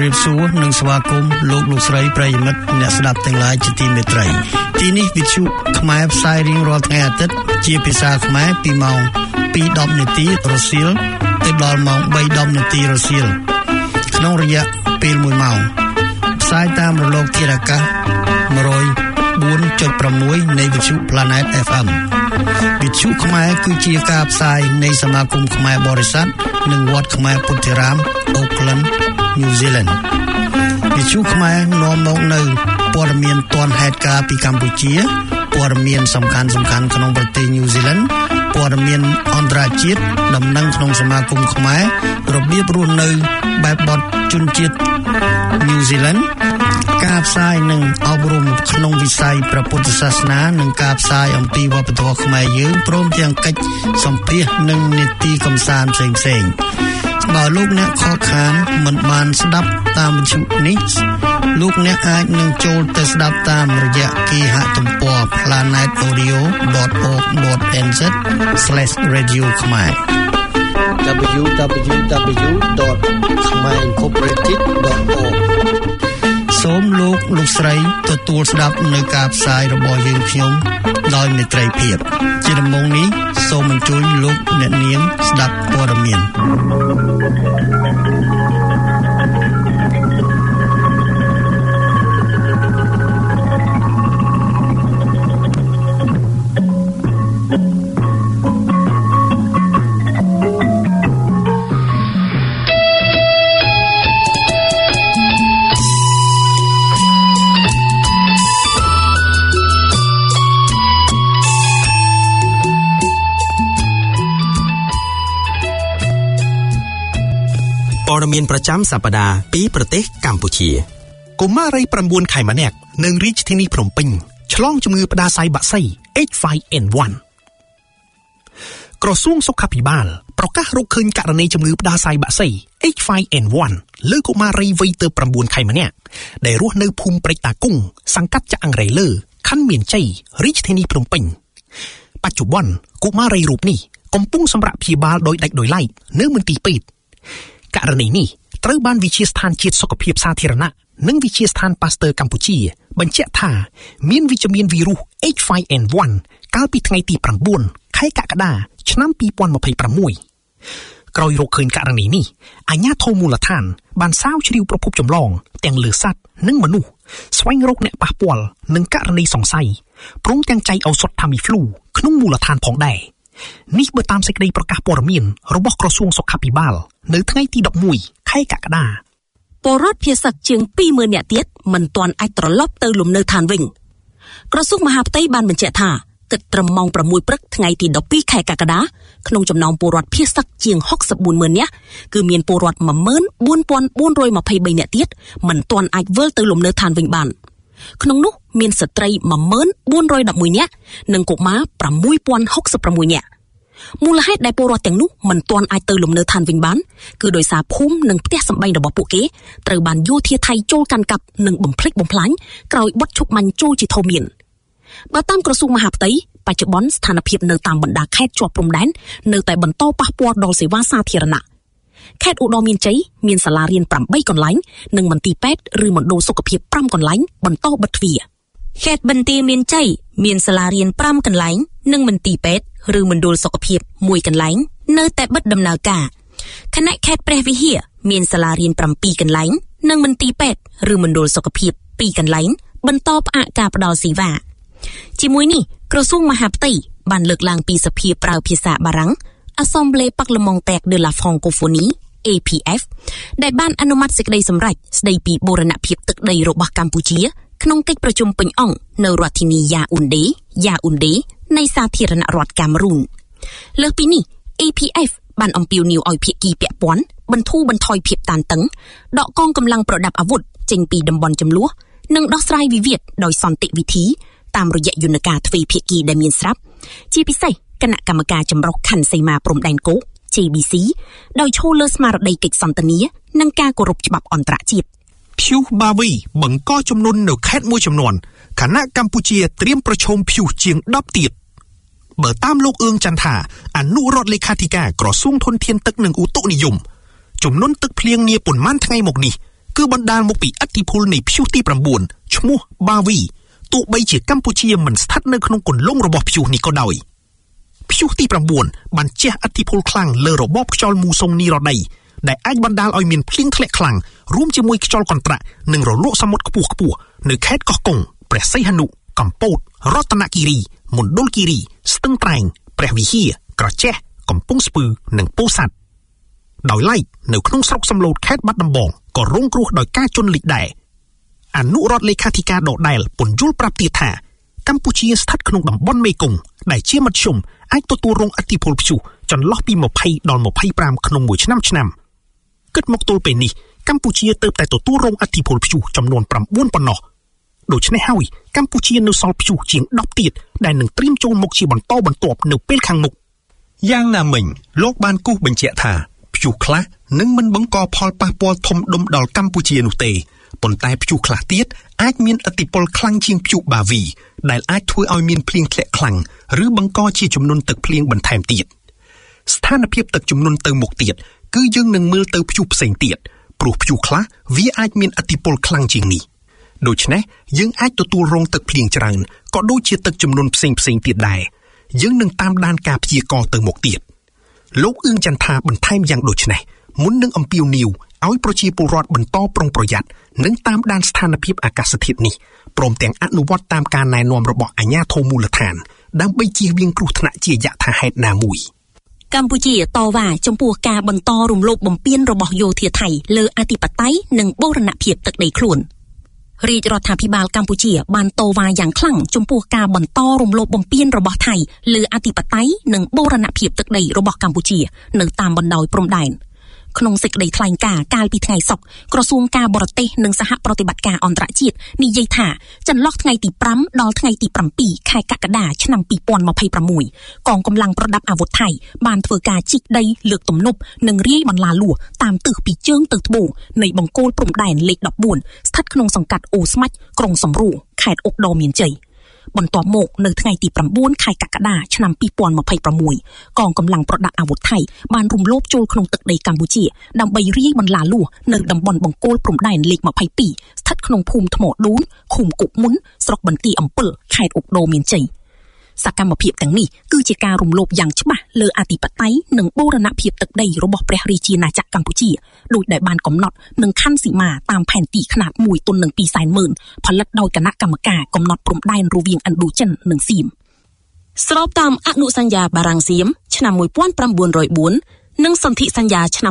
រៀបសួរនិងស្វាគមន៍លោកស្រីប្រិយមិត្តអ្នកស្ដាប់ទាំងឡាយជាទីមេត្រីទីនេះវិទ្យុខ្មែរផ្សាយរៀងរាល់ថ្ងៃអាទិត្យជាភាសាខ្មែរពីម៉ោង 2:10 នាទីរសៀលដល់ម៉ោង 3:10 នាទីរសៀលក្នុងរយៈពេល1ម៉ោងផ្សាយតាមរលកធាតុអាកាស 104.6 នៃវិទ្យុ Planet FM វិទ្យុខ្មែរគឺជាការផ្សាយនៃសមាគមខ្មែរបរិស័ទនិងវត្តខ្មែរពុទ្ធិរាម Auckland New Zealand វិទ្យុខ្មែរនាំមកនៅព័ត៌មានទាន់ហេតុការណ៍ពីកម្ពុជាព័ត៌មានសំខាន់ៗក្នុងប្រទេស New Zealand ព័ត៌មានអន្តរជាតិដំណឹងក្នុងសមាគមខ្មែររបៀបរស់នៅបែបបទជនជាតិ New Zealand ការផ្សាយនិងអប់រំក្នុងវិស័យព្រះពុទ្ធសាសនានិងការផ្សាយអំពីវប្បធម៌ខ្មែរយើងព្រមទាំងកិច្ចសម្ភាសន៍និងនីតិកម្សាន្តផ្សេងៗបើលោកអ្នកខកខានមិនបានស្ដាប់តាមវិទ្យុនេះលោកអ្នកអាចនឹងចូលទៅស្ដាប់តាមរយៈគេហទំព័រ planetodio.org.nz/radio ខ្មែរ www.khmerincorporated.org សូមលោកស្រីទទួលស្ដាប់នៅការផ្សាយរបស់យើងខ្ញុំដោយមេត្រីភាពជាដំបូងនេះសូមអញ្ជើញលោកអ្នកនាងស្ដាប់ព័ត៌មានព័ត៌មានប្រចាំសប្តាហ៍ពីប្រទេសកម្ពុជាកុមារី9ខែម្នាក់នៅរាជធានីភ្នំពេញឆ្លងជំងឺផ្ដាសាយបាក់សី H5N1 ក្រសួងសុខាភិបាលប្រកាសរកឃើញករណីជំងឺផ្ដាសាយបាក់សី H5N1 លើកុមារីវ័យទៅ9ខែម្នាក់ដែលរស់នៅភូមិព្រែកតាគង់សង្កាត់ចាក់អង្រែលើខណ្ឌមានជ័យរាជធានីភ្នំពេញបច្ចុប្បន្នកុមារីរូបនេះកំពុងសម្រាកព្យាបាលដោយដាច់ដោយឡែកនៅមន្ទីរពេទ្យករណីនេះត្រូវបានវិទ្យាស្ថានជាតិសុខភាពសាធារណៈនិងវិទ្យាស្ថានប៉ាស្ទ័រកម្ពុជាបញ្ជាក់ថាមានវិជ្ជមានវីរុស H5N1 កាលពីថ្ងៃទី9ខែកក្កដាឆ្នាំ2026ក្រោយរកឃើញករណីនេះអាជ្ញាធរមូលដ្ឋានបានស្រាវជ្រាវប្រភពចម្លងទាំងលើសត្វនិងមនុស្សស្វែងរកអ្នកប៉ះពាល់នឹងករណីសង្ស័យព្រមទាំងចែកឱសថ Tamiflu ក្នុងមូលដ្ឋានផងដែរនេះបើតាមសេចក្តីប្រកាសព័ត៌មានរបស់ក្រសួងសុខាភិបាលនៅថ្ងៃទី11ខែកក្កដាពលរដ្ឋភាគជាង 20,000 នាក់ទៀតមិនទាន់អាចត្រឡប់ទៅលំនៅឋានវិញក្រសួងមហាផ្ទៃបានបញ្ជាក់ថាគិតត្រឹមម៉ោង 6 ព្រឹកថ្ងៃទី12ខែកក្កដាក្នុងចំណោមពលរដ្ឋភាគជាង 64,000 នាក់គឺមានពលរដ្ឋ 14,423 នាក់ទៀតមិនទាន់អាចវិលទៅលំនៅឋានវិញបានក្នុងនោះមានស្ត្រី 1411 នាក់និងកុមារ 6,066 នាក់មូលហេតុដែលពលរដ្ឋទាំងនោះមិនទាន់អាចទៅលំនៅឋានវិញបានគឺដោយសារភូមិនិងផ្ទះសម្បែងរបស់ពួកគេត្រូវបានយោធាថៃចូលកាន់កាប់និងបំផ្លិចបំផ្លាញក្រោយបុតឈប់មាញ់ចូលជាធំមានបើតាមក្រសួងមហាផ្ទៃបច្ចុប្បន្នស្ថានភាពនៅតាមបណ្ដាខេត្តជាប់ព្រំដែននៅតែបន្តប៉ះពាល់ដល់សេវាសាធារណៈខេត្តឧត្តរមានជ័យមានសាលារៀន8កន្លែងនិងមន្ទីរពេទ្យឬមណ្ឌលសុខភាព5កន្លែងបន្តបិទទ្វារខេត្តបន្ទាយមានជ័យមានសាលារៀន5កន្លែងនិងមន្ទីរពេទ្យឬមណ្ឌលសុខភាព1កន្លែងនៅតែបិទដំណើរការខណៈខេត្តព្រះវិហារមានសាលារៀន7កន្លែងនិងមន្ទីរពេទ្យឬមណ្ឌលសុខភាព2កន្លែងបន្តផ្អាកការផ្ដល់សេវាជាមួយនេះក្រសួងមហាផ្ទៃបានលើកឡើងពីសភាប្រើភាសាបារាំង Assemblée parlementaire de la francophonie APF ដែលបានអនុម័តសេចក្តីសម្រេចស្តីពីបូរណភាពទឹកដីរបស់កម្ពុជាក្នុងកិច្ចប្រជុំពេញអង្គនៅរដ្ឋធានីយ៉ាអ៊ុនដេនៃសាធារណរដ្ឋកាមេរូនលើសពីនេះ APF បានអំពាវនាវឲ្យភាគីពាក់ព័ន្ធបន្ធូរបន្ថយភាពតានតឹងដកកងកម្លាំងប្រដាប់អាវុធចេញពីតំបន់ជម្លោះនិងដោះស្រាយវិវាទដោយសន្តិវិធីតាមរយៈយន្តការទ្វេភាគីដែលមានស្រាប់ជាពិសេសគណៈកម្មការចម្រុះខណ្ឌសីមាព្រំដែនគោក JBC ដោយឈលលើស្មារតីកិច្ចសន្ទនានិងការគោរពច្បាប់អន្តរជាតិព្យុះបាវីបង្កជំនន់នៅខេត្តមួយចំនួនខណៈកម្ពុជាត្រៀមប្រឈមព្យុះជាង10ទៀតបើតាមលោកអឿងចន្ទថាអនុរដ្ឋលេខាធិការក្រសួងធនធានទឹកនិងឧតុនិយមចំនួនទឹកភ្លៀងនាប៉ុន្មានថ្ងៃមកនេះគឺបណ្ដាលមកពីឥទ្ធិពលនៃព្យុះទី9ឈ្មោះបាវីទោះបីជាកម្ពុជាមិនស្ថិតនៅក្នុងគន្លងរបស់ព្យុះនេះក៏ដោយព្យុះទី9បានជះឥទ្ធិពលខ្លាំងលើរបបខ្យល់មូសុងនីរ៉ូដីដែលអាចបណ្ដាលឲ្យមានភ្លៀងធ្លាក់ខ្លាំងរួមជាមួយខ្យល់កន្ត្រាក់និងរលកសមុទ្រខ្ពស់ៗនៅខេត្តកោះកុងព្រះសីហនុកំពតរតនគិរីមណ្ឌលគិរីស្ទឹងត្រែងព្រះវិហារក្រចេះកំពង់ស្ពឺនិងពោធិ៍សាត់ដោយឡែកនៅក្នុងស្រុកសំឡូតខេត្តបាត់ដំបងក៏រងគ្រោះដោយការជន់លិចដែរអនុរដ្ឋលេខាធិការដដែលពន្យល់ប្រាប់ទៀតថាកម្ពុជាស្ថិតក្នុងតំបន់មេគង្គដែលជាមធ្យមអាចទទួលរងឥទ្ធិពលព្យុះចន្លោះពី20ដល់25ក្នុងមួយឆ្នាំគិតមកទល់ពេលនេះកម្ពុជាទើបតែទទួលរងឥទ្ធិពលព្យុះចំនួន9ប៉ុណ្ណោះដូច្នេះហើយកម្ពុជានៅសល់ព្យុះជាង10ទៀតដែលនឹងត្រៀមចូលមកជាបន្តបន្ទាប់នៅពេលខាងមុខយ៉ាងណាមិញលោកបានគូសបញ្ជាក់ថាព្យុះខ្លះនឹងមិនបង្កផលប៉ះពាល់ធំដុំដល់កម្ពុជានោះទេប៉ុន្តែព្យុះខ្លះទៀតអាចមានឥទ្ធិពលខ្លាំងជាងព្យុះបាវីដែលអាចធ្វើឲ្យមានភ្លៀងធ្លាក់ខ្លាំងឬបង្កជាជំនន់ទឹកភ្លៀងបន្ថែមទៀតស្ថានភាពទឹកជំនន់ទៅមុខទៀតគឺយើងនឹងមើលទៅព្យុះផ្សេងទៀតព្រោះព្យុះខ្លះវាអាចមានឥទ្ធិពលខ្លាំងជាងនេះដូច្នេះយើងអាចទទួលរងទឹកភ្លៀងច្រើនក៏ដូចជាទឹកជំនន់ផ្សេងទៀតដែរយើងនឹងតាមដានការព្យាករណ៍ទៅមុខទៀតលោកអឿងចន្ទថាបន្ថែមយ៉ាងដូចនេះមុននឹងអំពាវនាវឲ្យប្រជាពលរដ្ឋបន្តប្រុងប្រយ័ត្ននិងតាមដានស្ថានភាពអាកាសធាតុនេះព្រមទាំងអនុវត្តតាមការណែនាំរបស់អាជ្ញាធរមូលដ្ឋានដើម្បីជៀសវាងគ្រោះថ្នាក់ជាយថាហេតុណាមួយកម្ពុជាតវ៉ាចំពោះការបន្តរំលោភបំពានរបស់យោធាថៃលើអធិបតេយ្យនិងបូរណភាពទឹកដីខ្លួនរាជរដ្ឋាភិបាលកម្ពុជាបានតវ៉ាយ៉ាងខ្លាំងចំពោះការបន្តរំលោភបំពានរបស់ថៃលើអធិបតេយ្យនិងបូរណភាពទឹកដីរបស់កម្ពុជានៅតាមបណ្ដោយព្រំដែនក្នុងសេចក្តីថ្លែងការណ៍កាលពីថ្ងៃសុក្រក្រសួងការបរទេសនិងសហប្រតិបត្តិការអន្តរជាតិនិយាយថាចន្លោះថ្ងៃទី5ដល់ថ្ងៃទី7ខែកក្កដាឆ្នាំ2026កងកម្លាំងប្រដាប់អាវុធថៃបានធ្វើការជីកដីលើកទំនប់និងរាយបន្លាលួសតាមទិសពីជើងទៅត្បូងនៃបង្គោលព្រំដែនលេខ14ស្ថិតក្នុងសង្កាត់អូស្មាច់ក្រុងសំរួលខេត្តឧត្តរមានជ័យបន្ទាប់មកនៅថ្ងៃទី9ខែកក្កដាឆ្នាំ2026កងកម្លាំងប្រដាប់អាវុធថៃបានរំលោភចូលក្នុងទឹកដីកម្ពុជាដើម្បីរាយបន្លាលួសនៅតំបន់បង្គោលព្រំដែនលេខ22ស្ថិតក្នុងភូមិថ្មដួនឃុំគុកមុនស្រុកបន្ទាយអំពិលខេត្តឧត្តរមានជ័យសកម្មភាពទាំងនេះគឺជាការរំលោភយ៉ាងច្បាស់លើអធិបតេយ្យនិងបូរណភាពទឹកដីរបស់ព្រះរាជាណាចក្រកម្ពុជាដោយដែលបានកំណត់និងខណ្ឌសីមាតាមផែនទីខ្នាត1.2 សែនម៉ឺនផលិតដោយគណៈកម្មការកំណត់ព្រំដែនរវាងឥណ្ឌូចិននិងសៀមស្របតាមអនុសញ្ញាបារាំងសៀមឆ្នាំ1904និងសន្ធិសញ្ញាឆ្នាំ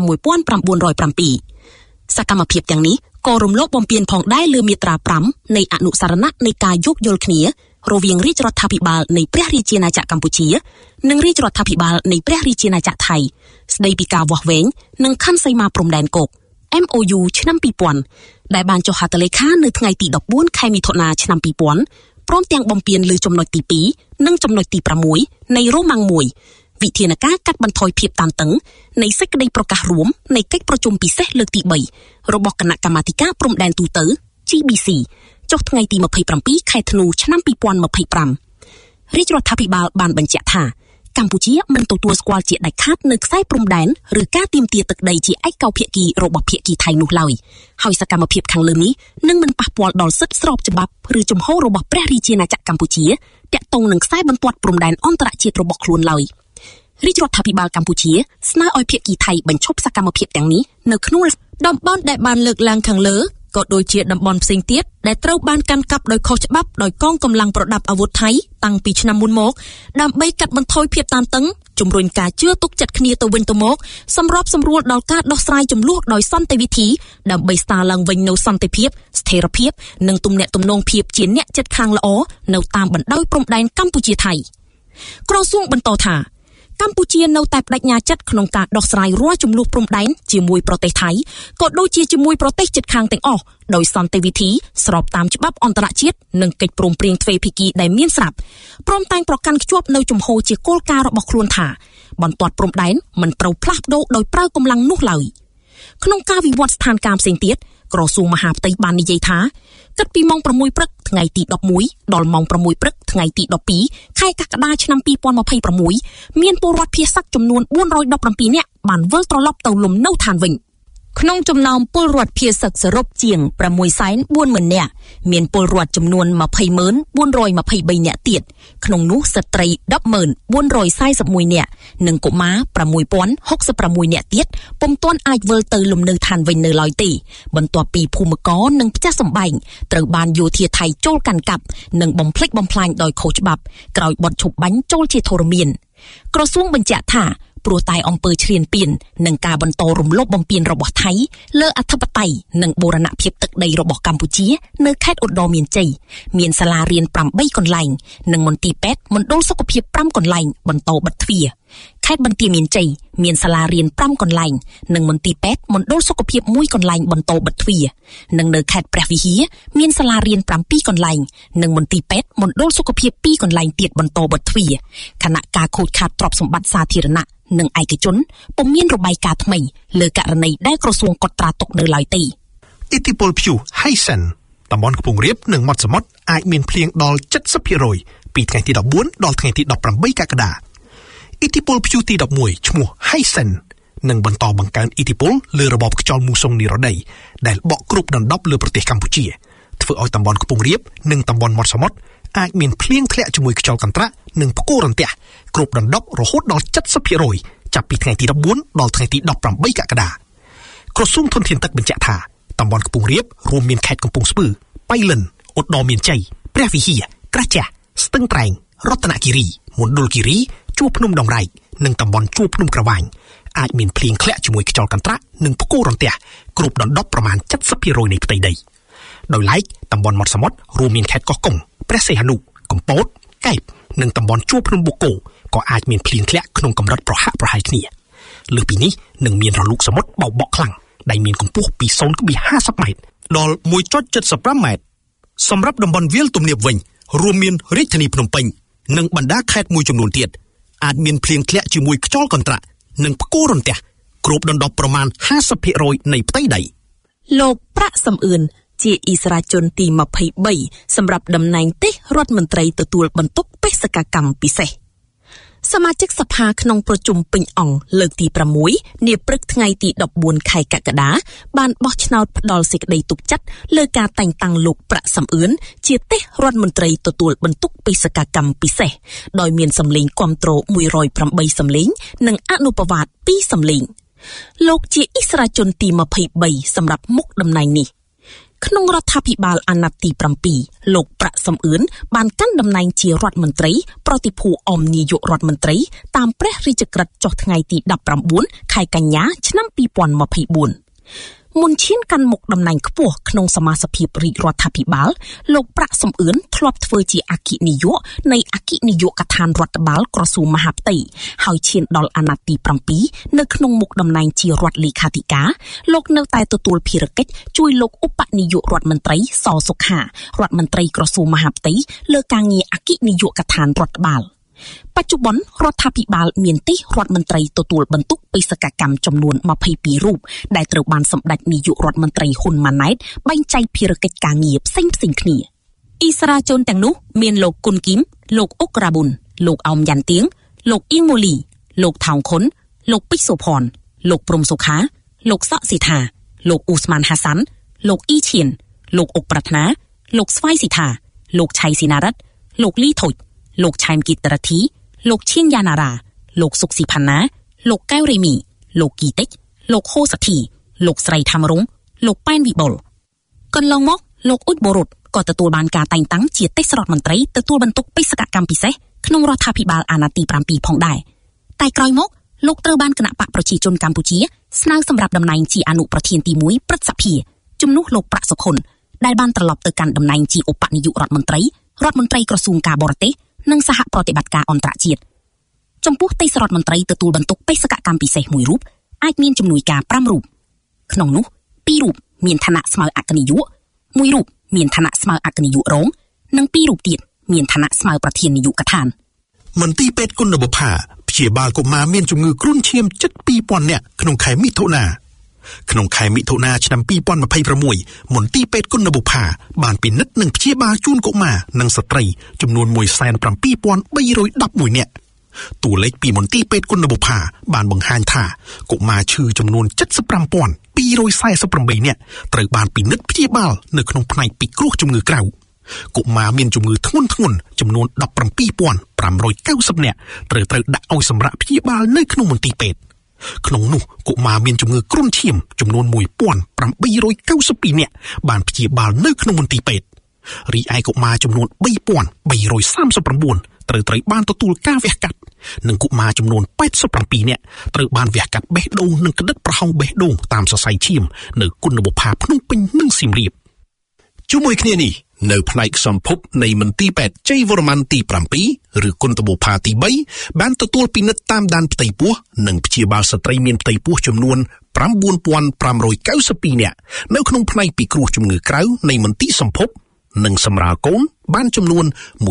1907សកម្មភាពទាំងនេះក៏រំលោភបំពានផងដែរលើមាត្រា5នៃអនុសរណៈនៃការយោគយល់គ្នារវាងរាជរដ្ឋាភិបាលនៃព្រះរាជាណាចក្រកម្ពុជានិងរាជរដ្ឋាភិបាលនៃព្រះរាជាណាចក្រថៃស្ដីពីការវាស់វែងនិងខណ្ឌសីមាព្រំដែនគោក MOU ឆ្នាំ2000ដែលបានចុះហត្ថលេខានៅថ្ងៃទី14ខែមិថុនាឆ្នាំ2000ព្រមទាំងបំពេញលើចំណុចទី2និងចំណុចទី6នៃរ៉ូម៉ាំង1វិធានការកាត់បន្ថយភាពតានតឹងនៃសេចក្តីប្រកាសរួមនៃកិច្ចប្រជុំពិសេសលើកទី3របស់គណៈកម្មាធិការព្រំដែនទូទៅ GBC ចុះថ្ងៃទី27ខែធ្នូឆ្នាំ2025រាជរដ្ឋាភិបាលបានបញ្ជាក់ថាកម្ពុជាមិនទទួលស្គាល់ជាដាច់ខាតនៅខ្សែព្រំដែនឬការទាមទារទឹកដីជាឯកោភាគីរបស់ភាគីថៃនោះឡើយហើយសកម្មភាពខាងលើនេះនឹងមិនប៉ះពាល់ដល់សិទ្ធិស្របច្បាប់ឬជំហររបស់ព្រះរាជាណាចក្រកម្ពុជាទាក់ទងនឹងខ្សែបន្ទាត់ព្រំដែនអន្តរជាតិរបស់ខ្លួនឡើយរាជរដ្ឋាភិបាលកម្ពុជាស្នើឲ្យភាគីថៃបញ្ឈប់សកម្មភាពទាំងនេះនៅក្នុងតំបន់ដែលបានលើកឡើងខាងលើក៏ដូចជាតំបន់ផ្សេងទៀតដែលត្រូវបានកាន់កាប់ដោយខុសច្បាប់ដោយកងកម្លាំងប្រដាប់អាវុធថៃតាំងពីឆ្នាំមុនមកដើម្បីកាត់បន្ថយភាពតានតឹងជំរុញការជឿទុកចិត្តគ្នាទៅវិញទៅមកសម្របសម្រួលដល់ការដោះស្រាយជម្លោះដោយសន្តិវិធីដើម្បីស្ដារឡើងវិញនូវសន្តិភាពស្ថិរភាពនិងទំនាក់ទំនងភាពជាអ្នកជិតខាងល្អនៅតាមបណ្ដោយព្រំដែនកម្ពុជាថៃក្រសួងបន្តថាកម្ពុជានៅតែបដិញ្ញាចិត្តក្នុងការដោះស្រាយរាល់ជម្លោះព្រំដែនជាមួយប្រទេសថៃក៏ដូចជាជាមួយប្រទេសជិតខាងទាំងអស់ដោយសន្តិវិធីស្របតាមច្បាប់អន្តរជាតិនិងកិច្ចព្រមព្រៀងទ្វេភាគីដែលមានស្រាប់ព្រមទាំងប្រកាន់ខ្ជាប់នូវជំហរជាគោលការណ៍របស់ខ្លួនថាបន្ទាត់ព្រំដែនមិនត្រូវផ្លាស់ប្ដូរដោយប្រើកម្លាំងនោះឡើយក្នុងការវិវត្តស្ថានភាពផ្សេងទៀតក្រសួងមហាផ្ទៃបាននិយាយថាគិតពីម៉ោង6ព្រឹកថ្ងៃទី11ដល់ម៉ោង6ព្រឹកថ្ងៃទី12ខែកក្កដាឆ្នាំ2026មានពលរដ្ឋភៀសសាច់ចំនួន417នាក់បានវិលត្រឡប់ទៅលំនៅឋានវិញក្នុងចំណោមពលរដ្ឋភៀសសឹកសរុបជាង 640,000 នាក់មានពលរដ្ឋចំនួន 20,423 នាក់ទៀតក្នុងនោះស្ត្រី 10,441 នាក់និងកុមារ 6,066 នាក់ទៀតពុំទាន់អាចវិលទៅលំនៅឋានវិញនៅឡើយទេបន្ទាប់ពីភូមិករនិងផ្ទះសម្បែងត្រូវបានយោធាថៃចូលកាន់កាប់និងបំផ្លិចបំផ្លាញដោយខុសច្បាប់ក្រោយបទឈប់បាញ់ចូលជាធរមានក្រសួងបញ្ជាក់ថាព្រោះតែអំពើឈ្លានពាននិងការបន្តរំលោភបំពានរបស់ថៃលើអធិបតេយ្យនិងបូរណភាពទឹកដីរបស់កម្ពុជានៅខេត្តឧត្តរមានជ័យមានសាលារៀន8កន្លែងនិងមន្ទីរពេទ្យមណ្ឌលសុខភាព5កន្លែងបន្តបិទទ្វារខេត្តបន្ទាយមានជ័យមានសាលារៀន5កន្លែងនិងមន្ទីរពេទ្យមណ្ឌលសុខភាព1កន្លែងបន្តបិទទ្វារនិងនៅខេត្តព្រះវិហារមានសាលារៀន7កន្លែងនិងមន្ទីរពេទ្យមណ្ឌលសុខភាព2កន្លែងទៀតបន្តបិទទ្វារខណៈការខូចខាតទ្រព្យសម្បត្តិសាធារណៈនិងឯកជនពុំមានរបាយការណ៍ថ្មីលើករណីដែលក្រសួងកត់ត្រាទុកនៅឡើយទេឥទ្ធិពលព្យុះ Haisen តំបន់ខ្ពង់រាបនិងមាត់សមុទ្រអាចមានភ្លៀងដល់ 70% ពីថ្ងៃទី14ដល់ថ្ងៃទី18កក្កដាឥទ្ធិពលព្យុះទី11ឈ្មោះ Haisen នឹងបន្តបង្កើនឥទ្ធិពលលើរបបខ្យល់មូសុងនីរ៉ូដីដែលបក់គ្របដណ្ដប់លើប្រទេសកម្ពុជាធ្វើឲ្យតំបន់ខ្ពង់រាបនិងតំបន់មាត់សមុទ្រអាចមានភ្លៀងធ្លាក់ជាមួយខ្យល់កន្ត្រាក់និងផ្គររន្ទះគ្របដណ្ដប់រហូតដល់ 70% ចាប់ពីថ្ងៃទី14ដល់ថ្ងៃទី18កក្កដាក្រសួងធនធានទឹកបញ្ជាក់ថាតំបន់ខ្ពង់រាបរួមមានខេត្តកំពង់ស្ពឺបៃលិនឧត្តរមានជ័យព្រះវិហារក្រចេះស្ទឹងត្រែងរតនគិរីមណ្ឌលគិរីជួរភ្នំដងរែកនិងតំបន់ជួរភ្នំក្រវាញអាចមានភ្លៀងធ្លាក់ជាមួយខ្យល់កន្ត្រាក់និងផ្គររន្ទះគ្របដណ្ដប់ប្រមាណ 70% នៃផ្ទៃដីដោយឡែកតំបន់មាត់សមុទ្ររួមមានខេត្តកោះកុងព្រះសីហនុកំពតកែបនិងតំបន់ជួរភ្នំបូកគោក៏អាចមានភ្លៀងធ្លាក់ក្នុងកម្រិតប្រហាក់ប្រហែលគ្នាលើសពីនេះនឹងមានរលកសមុទ្របោកបក់ខ្លាំងដែលមានកម្ពស់ពី 0.50 ម៉ែត្រដល់ 1.75 ម៉ែត្រសម្រាប់តំបន់វាលទំនាបវិញរួមមានរាជធានីភ្នំពេញនិងបណ្ដាខេត្តមួយចំនួនទៀតអាចមានភ្លៀងធ្លាក់ជាមួយខ្យល់កន្ត្រាក់និងផ្គររន្ទះគ្របដណ្ដប់ប្រមាណ 50% នៃផ្ទៃដីលោកប្រាក់សំអឿនជាអិសរាជនទី23សម្រាប់តំណែងទេរដ្ឋមន្ត្រីទទួលបន្ទុកបេសកកម្មពិសេសសមាជិកសភាក្នុងប្រជុំពេញអង្គលើកទី6នាព្រឹកថ្ងៃទី14ខែកក្កដាបានបោះឆ្នោតផ្ដល់សេចក្តីទុកចិត្តលើការតែងតាំងលោកប្រាក់សំអឿនជាទេរដ្ឋមន្ត្រីទទួលបន្ទុកបេសកកម្មពិសេសដោយមានសម្លេងគាំទ្រ108សម្លេងនិងអនុប្រវត្តិ2សម្លេងលោកជាអិសរាជនទី23សម្រាប់មុខតំណែងនេះក្នុងរដ្ឋាភិបាលអាណត្តិទី7លោកប្រាក់សំអឿនបានកាន់តំណែងជារដ្ឋមន្ត្រីប្រតិភូអមនាយករដ្ឋមន្ត្រីតាមព្រះរាជក្រឹត្យចុះថ្ងៃទី19ខែកញ្ញាឆ្នាំ2024មុនឈានកាន់មុខតំណែងខ្ពស់ក្នុងសមាជិកភាពរាជរដ្ឋាភិបាលលោកប្រាក់សំអឿនធ្លាប់ធ្វើជាអគ្គនាយកនៃអគ្គនាយកដ្ឋានរដ្ឋបាលក្រសួងមហាផ្ទៃហើយឈានដល់អាណត្តិទី7នៅក្នុងមុខតំណែងជារដ្ឋលេខាធិការលោកនៅតែទទួលភារកិច្ចជួយលោកឧបនាយករដ្ឋមន្ត្រីសសុខារដ្ឋមន្ត្រីក្រសួងមហាផ្ទៃលើការងារអគ្គនាយកដ្ឋានរដ្ឋបាលបច្ចុប្បន្នរដ្ឋាភិបាលមានទេរដ្ឋមន្ត្រីទទួលបន្ទុកបេសកកម្មចំនួន22រូបដែលត្រូវបានសម្ដេចនាយករដ្ឋមន្ត្រីហ៊ុនម៉ាណែតបែងចែកភារកិច្ចការងារផ្សេងៗគ្នាអិសរាជនទាំងនោះមានលោកគុនគីមលោកអុករ៉ាប៊ុនលោកអោមយ៉ាន់ទៀងលោកអ៊ីងម៉ូលីលោកថោងខុនលោកពិចសុផនលោកព្រំសុខាលោកសក់ស៊ីថាលោកអ៊ូស្មានហាសាន់លោកអ៊ីឈៀនលោកអុកប្រាថ្នាលោកស្វាយស៊ីថាលោកឆៃស៊ីណារ៉ាត់លោកលីថុចលោកឆៃមគីតរធីលោកឈៀងយ៉ាណារ៉ាលោកសុកស៊ីផាណាលោកកែវរេមីលោកគីតិចលោកហូសាធីលោកស្រីថាមរុងលោកប៉ែនវិបុលកន្លងមកលោកអ៊ុចបូរុតក៏ទទួលបានការតែងតាំងជាទេសរដ្ឋមន្ត្រីទទួលបន្ទុកបេសកកម្មពិសេសក្នុងរដ្ឋាភិបាលអាណត្តិទី7ផងដែរតែក្រោយមកលោកត្រូវបានគណៈបកប្រជាជនកម្ពុជាស្នើសម្រាប់តំណែងជាអនុប្រធានទី1ព្រឹទ្ធសភាជំនួសលោកប្រាក់សុខុនដែលបានត្រឡប់ទៅកាន់តំណែងជាឧបនាយករដ្ឋមន្ត្រីក្រសួងការបរទេសនិងសហប្រតិបត្តិការអន្តរជាតិចំពោះទេសរដ្ឋមន្ត្រីទទួលបន្ទុកបេសកកម្មពិសេសមួយរូបអាចមានជំនួយការ5រូបក្នុងនោះ2រូបមានឋានៈស្មើអគ្គនាយក1រូបមានឋានៈស្មើអគ្គនាយករងនិង2រូបទៀតមានឋានៈស្មើប្រធាននាយកដ្ឋានមន្ទីរពេទ្យគុណបុប្ផាព្យាបាលកុមារមានជំងឺគ្រុនឈាមជិត 2000 នាក់ក្នុងខែមិថុនាឆ្នាំ2026មន្ទីរពេទ្យគុណបុប្ផាបានពិនិត្យនិងព្យាបាលជូនកុមារនិងស្ត្រីចំនួន 173,311 នាក់តួលេខពីមន្ទីរពេទ្យគុណបុប្ផាបានបង្ហាញថាកុមារឈឺចំនួន 75,248 នាក់ត្រូវបានពិនិត្យព្យាបាលនៅក្នុងផ្នែកពិគ្រោះជំងឺក្រៅកុមារមានជំងឺធ្ងន់ធ្ងរចំនួន 17,590 នាក់ត្រូវដាក់ឲ្យសម្រាកព្យាបាលនៅក្នុងមន្ទីរពេទ្យក្នុងនោះកុមារមានជំងឺគ្រុនឈាមចំនួន 1,892 នាក់បានព្យាបាលនៅក្នុងមន្ទីរពេទ្យរីឯកុមារចំនួន 3,339 ត្រូវបានទទួលការវះកាត់និងកុមារចំនួន 87 នាក់ត្រូវបានវះកាត់បេះដូងនិងក្តិតប្រហោងបេះដូងតាមសរសៃឈាមនៅគុណបុប្ផាភ្នំពេញនិងសៀមរាបជាមួយគ្នានេះនៅផ្នែកសម្ភពនៃមន្ទីរពេទ្យជ័យវរ្ម័នទី 7 ឬគុណបុប្ផាទី 3 បានទទួលពិនិត្យតាមដានផ្ទៃពោះនិងព្យាបាលស្ត្រីមានផ្ទៃពោះចំនួន 9,592 នាក់នៅក្នុងផ្នែកពិគ្រោះជំងឺក្រៅនៃមន្ទីរសម្ភពនិងសម្រាលកូនបានចំនួន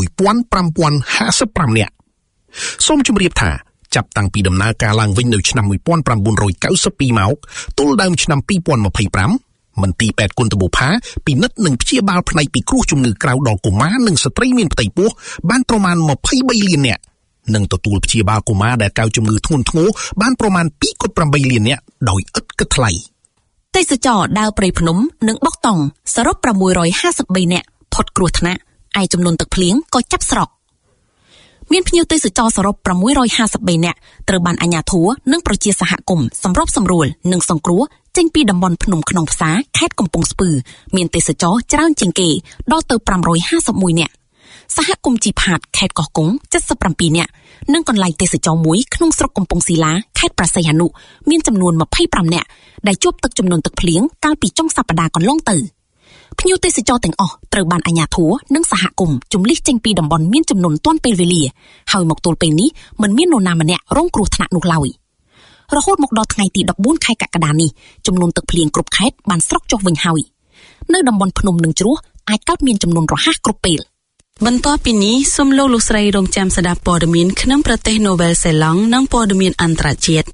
1,555 នាក់សូមជម្រាបថាចាប់តាំងពីដំណើរការឡើងវិញនៅឆ្នាំ 1992 មកទល់ដើមឆ្នាំ 2025 មន្ទីរពេទ្យគុណបុប្ផាពិនិត្យនិងព្យាបាលផ្នែកពិគ្រោះជំងឺក្រៅដល់កុមារនិងស្ត្រីមានផ្ទៃពោះបានប្រមាណ 23 លាននាក់និងទទួលព្យាបាលកុមារដែលកើតជំងឺធ្ងន់ធ្ងរបានប្រមាណ 2.8 លាននាក់ដោយឥតគិតថ្លៃទេសចរដើរព្រៃភ្នំនិងបោះតង់សរុប653នាក់ផុតគ្រោះថ្នាក់ឯចំនួនទឹកភ្លៀងក៏ចាប់ស្រុកមានភ្ញៀវទេសចរសរុប653នាក់ត្រូវបានអាជ្ញាធរនិងប្រជាសហគមន៍សម្របសម្រួលនិងសង្គ្រោះចេញពីតំបន់ភ្នំក្នុងផ្សារខេត្តកំពង់ស្ពឺមានទេសចរច្រើនជាងគេដល់ទៅ551នាក់សហគមន៍ជីផាតខេត្តកោះកុង77នាក់និងកន្លែងទេសចរមួយក្នុងស្រុកកំពង់ស៊ីឡាខេត្តប្រស័យហនុមានចំនួន25នាក់ដែលជួបទឹកចំនួនទឹកភ្លៀងកាលពីចុងសប្តាហ៍កន្លងទៅភ្ញៀវទេសចរទាំងអស់ត្រូវបានអាជ្ញាធរនិងសហគមន៍ជម្លៀសចេញពីតំបន់មានចំនួនទាន់ពេលវេលាហើយមកទល់ពេលនេះមិនមាននរណាម្នាក់រងគ្រោះថ្នាក់នោះឡើយរហូតមកដល់ថ្ងៃទី14ខែកក្កដានេះចំនួនទឹកភ្លៀងគ្រប់ខេត្តបានស្រកចុះវិញហើយនៅតំបន់ភ្នំនិងជ្រោះអាចកើតមានចំនួនរហ័សគ្រប់ពេលបន្ទាប់ពីនេះសូមលោកស្រីរងចាំស្ដាប់ព័ត៌មានក្នុងប្រទេសនូវែលសេឡង់និងព័ត៌មានអន្តរជាតិ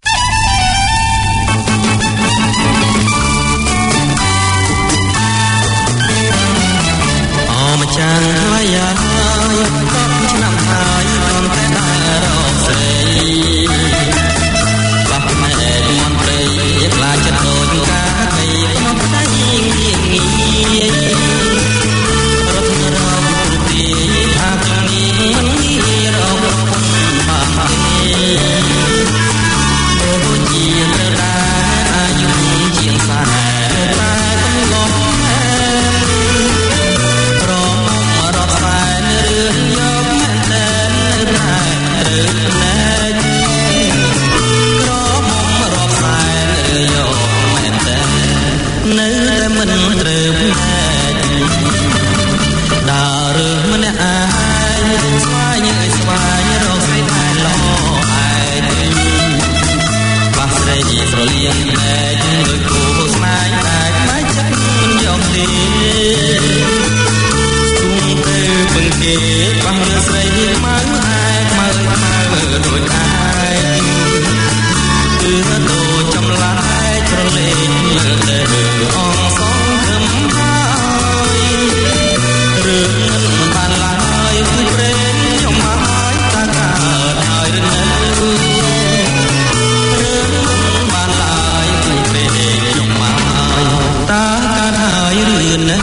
ម្ចាស់ថ្លៃហើយ10ឆ្នាំហើយcònតែដើររកស្រីបោះផ្នែកមន្ត្រីខ្លាចចិត្តដូចកាកៃក្នុងផ្ទៃងាយរត់រកទីថាទាំងនេះមិនងាយរកបានទេជាត្រូវដែរអាយុជាងសាតែកំឡុងមិនត្រូវដើរម្នាក់ឯងស្វែងស្វែងរកស្រីដែលល្អឯងបាក់ស្រីស្រលៀងតែដូចគូស្នេហ៍តែមិនចិត្តមិនយอมទេគុំទៅពឹងគេបាក់ស្រីខ្មៅឯងដូចឯងគឺដូចចម្លាយប្រលេងលើតែអងសងគំហើយរឿងមិនបានឡើយគឺព្រេងខ្ញុំហើយតាកើតហើយនៅរឿងមិនបានឡើយគឺព្រេងខ្ញុំហើយតាកើតហើយរឿងនៅ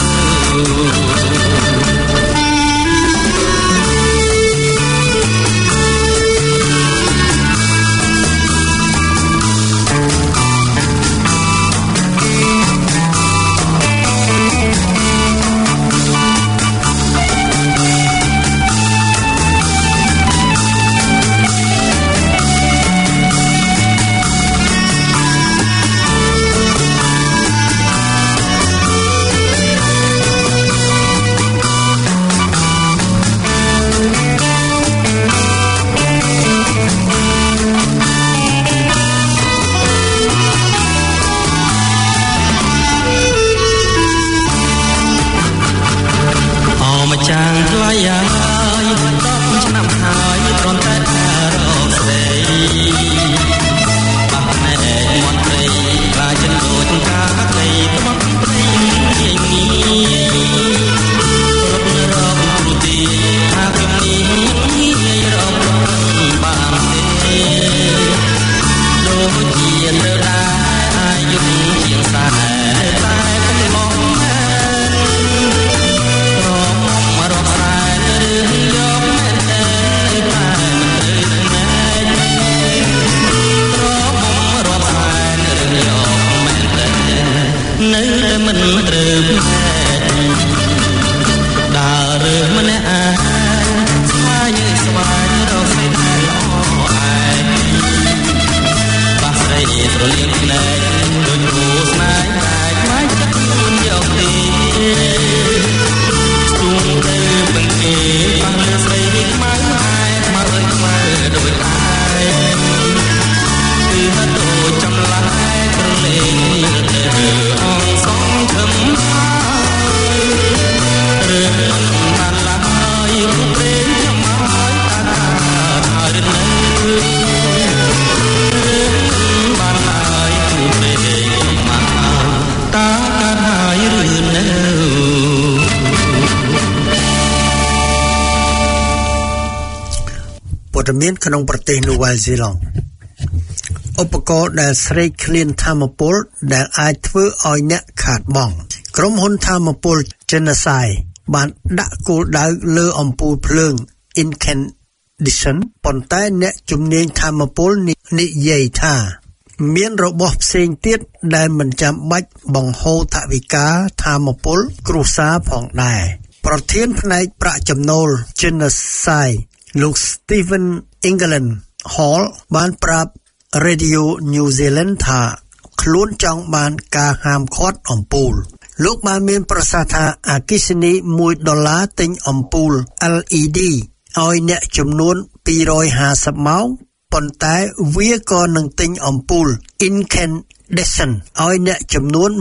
ត៌មានក្នុងប្រទេសនូវែលសេឡង់ឧបករណ៍ដែលស្រេកឃ្លានថាមពលដែលអាចធ្វើឲ្យអ្នកខាតបង់ក្រុមហ៊ុនថាមពល Genesai បានដាក់គោលដៅលើអំពូលភ្លើង incandescent ប៉ុន្តែអ្នកជំនាញថាមពលនិយាយថាមានរបស់ផ្សេងទៀតដែលមិនចាំបាច់បង្ហូរថវិកាថាមពលគ្រួសារផងដែរប្រធានផ្នែកប្រាក់ចំណូល Genesai លោក Stephen England Hall បានប្រាប់ Radio New Zealand ថាខ្លួនចង់បានការហាមឃាត់អំពូលលោកបានមានប្រសាសន៍ថាអគ្គិសនី$1ទិញអំពូល LED ឲ្យអ្នកចំនួន250ម៉ោងប៉ុន្តែវាក៏នឹងទិញអំពូល incandescent ឲ្យអ្នកចំនួន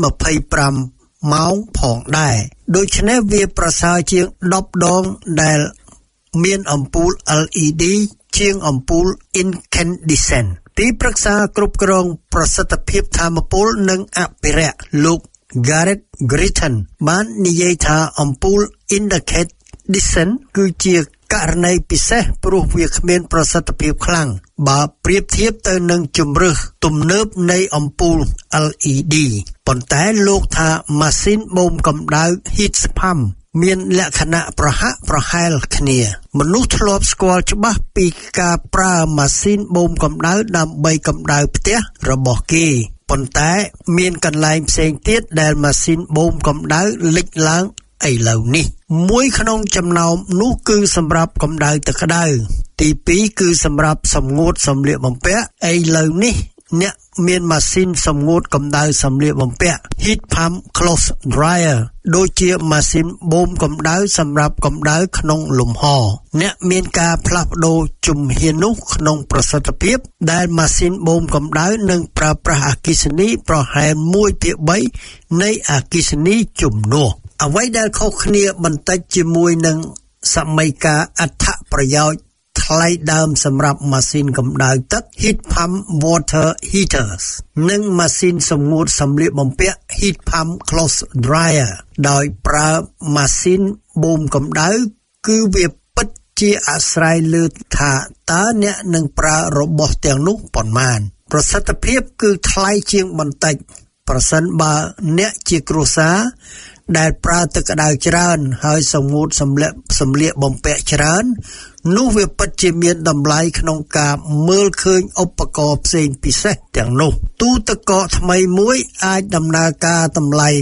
25ម៉ោងផងដែរដូច្នេះវាប្រសើរជាង10ដងដែលមានអំពូល LED ជាងអំពូល incandescent ទីប្រឹក្សាគ្រប់គ្រងប្រសិទ្ធភាពថាមពលនិងអភិរក្សលោក Gareth Gritton បាននិយាយថាអំពូល incandescent គឺជាករណីពិសេសព្រោះវាគ្មានប្រសិទ្ធភាពខ្លាំងបើប្រៀបធៀបទៅនឹងជម្រើសទំនើបនៃអំពូល LED ប៉ុន្តែលោកថាម៉ាស៊ីនបូមកម្ដៅ heat pump មានលក្ខណៈប្រហាក់ប្រហែលគ្នាមនុស្សធ្លាប់ស្គាល់ច្បាស់ពីការប្រើម៉ាស៊ីនបូមកម្ដៅដើម្បីកម្ដៅផ្ទះរបស់គេប៉ុន្តែមានកន្លែងផ្សេងទៀតដែលម៉ាស៊ីនបូមកម្ដៅលេចឡើងឥឡូវនេះមួយក្នុងចំណោមនោះគឺសម្រាប់កម្ដៅទឹកក្ដៅទី2គឺសម្រាប់សម្ងួតសម្លៀកបំពាក់ឥឡូវនេះអ្នកមានម៉ាស៊ីនសម្ងួតកម្ដៅសម្លៀកបំពាក់ heat pump clothes dryer ដូចជាម៉ាស៊ីនបូមកម្ដៅសម្រាប់កម្ដៅក្នុងលំហអ្នកមានការផ្លាស់ប្ដូរជំហាននោះក្នុងប្រសិទ្ធភាពដែលម៉ាស៊ីនបូមកម្ដៅនឹងប្រើប្រាស់អគ្គិសនីប្រហែល 1/3 នៃអគ្គិសនីជំនួសអ្វីដែលខុសគ្នាបន្តិចជាមួយនឹងសម័យកាលអត្ថប្រយោជន៍ថ្លៃដើមសម្រាប់ម៉ាស៊ីនកម្ដៅទឹក heat pump water heaters និងម៉ាស៊ីនសម្ងួតសម្លៀកបំពាក់ heat pump clothes dryer ដោយប្រើម៉ាស៊ីនបូមកម្ដៅគឺវាពិតជាអាស្រ័យលើថាតើអ្នកនឹងប្រើរបស់ទាំងនោះប៉ុន្មានប្រសិទ្ធភាពគឺថ្លៃជាងបន្តិចប្រសិនបើអ្នកជាគ្រួសារដែលប្រើទឹកក្តៅច្រើនហើយសម្ងួតសម្លៀកបំពាក់ច្រើននោះវាពិតជាមានតម្លៃក្នុងការមើលឃើញឧបករណ៍ផ្សេងពិសេសទាំងនោះទូទឹកកកថ្មីមួយអាចដំណើរការតម្លៃ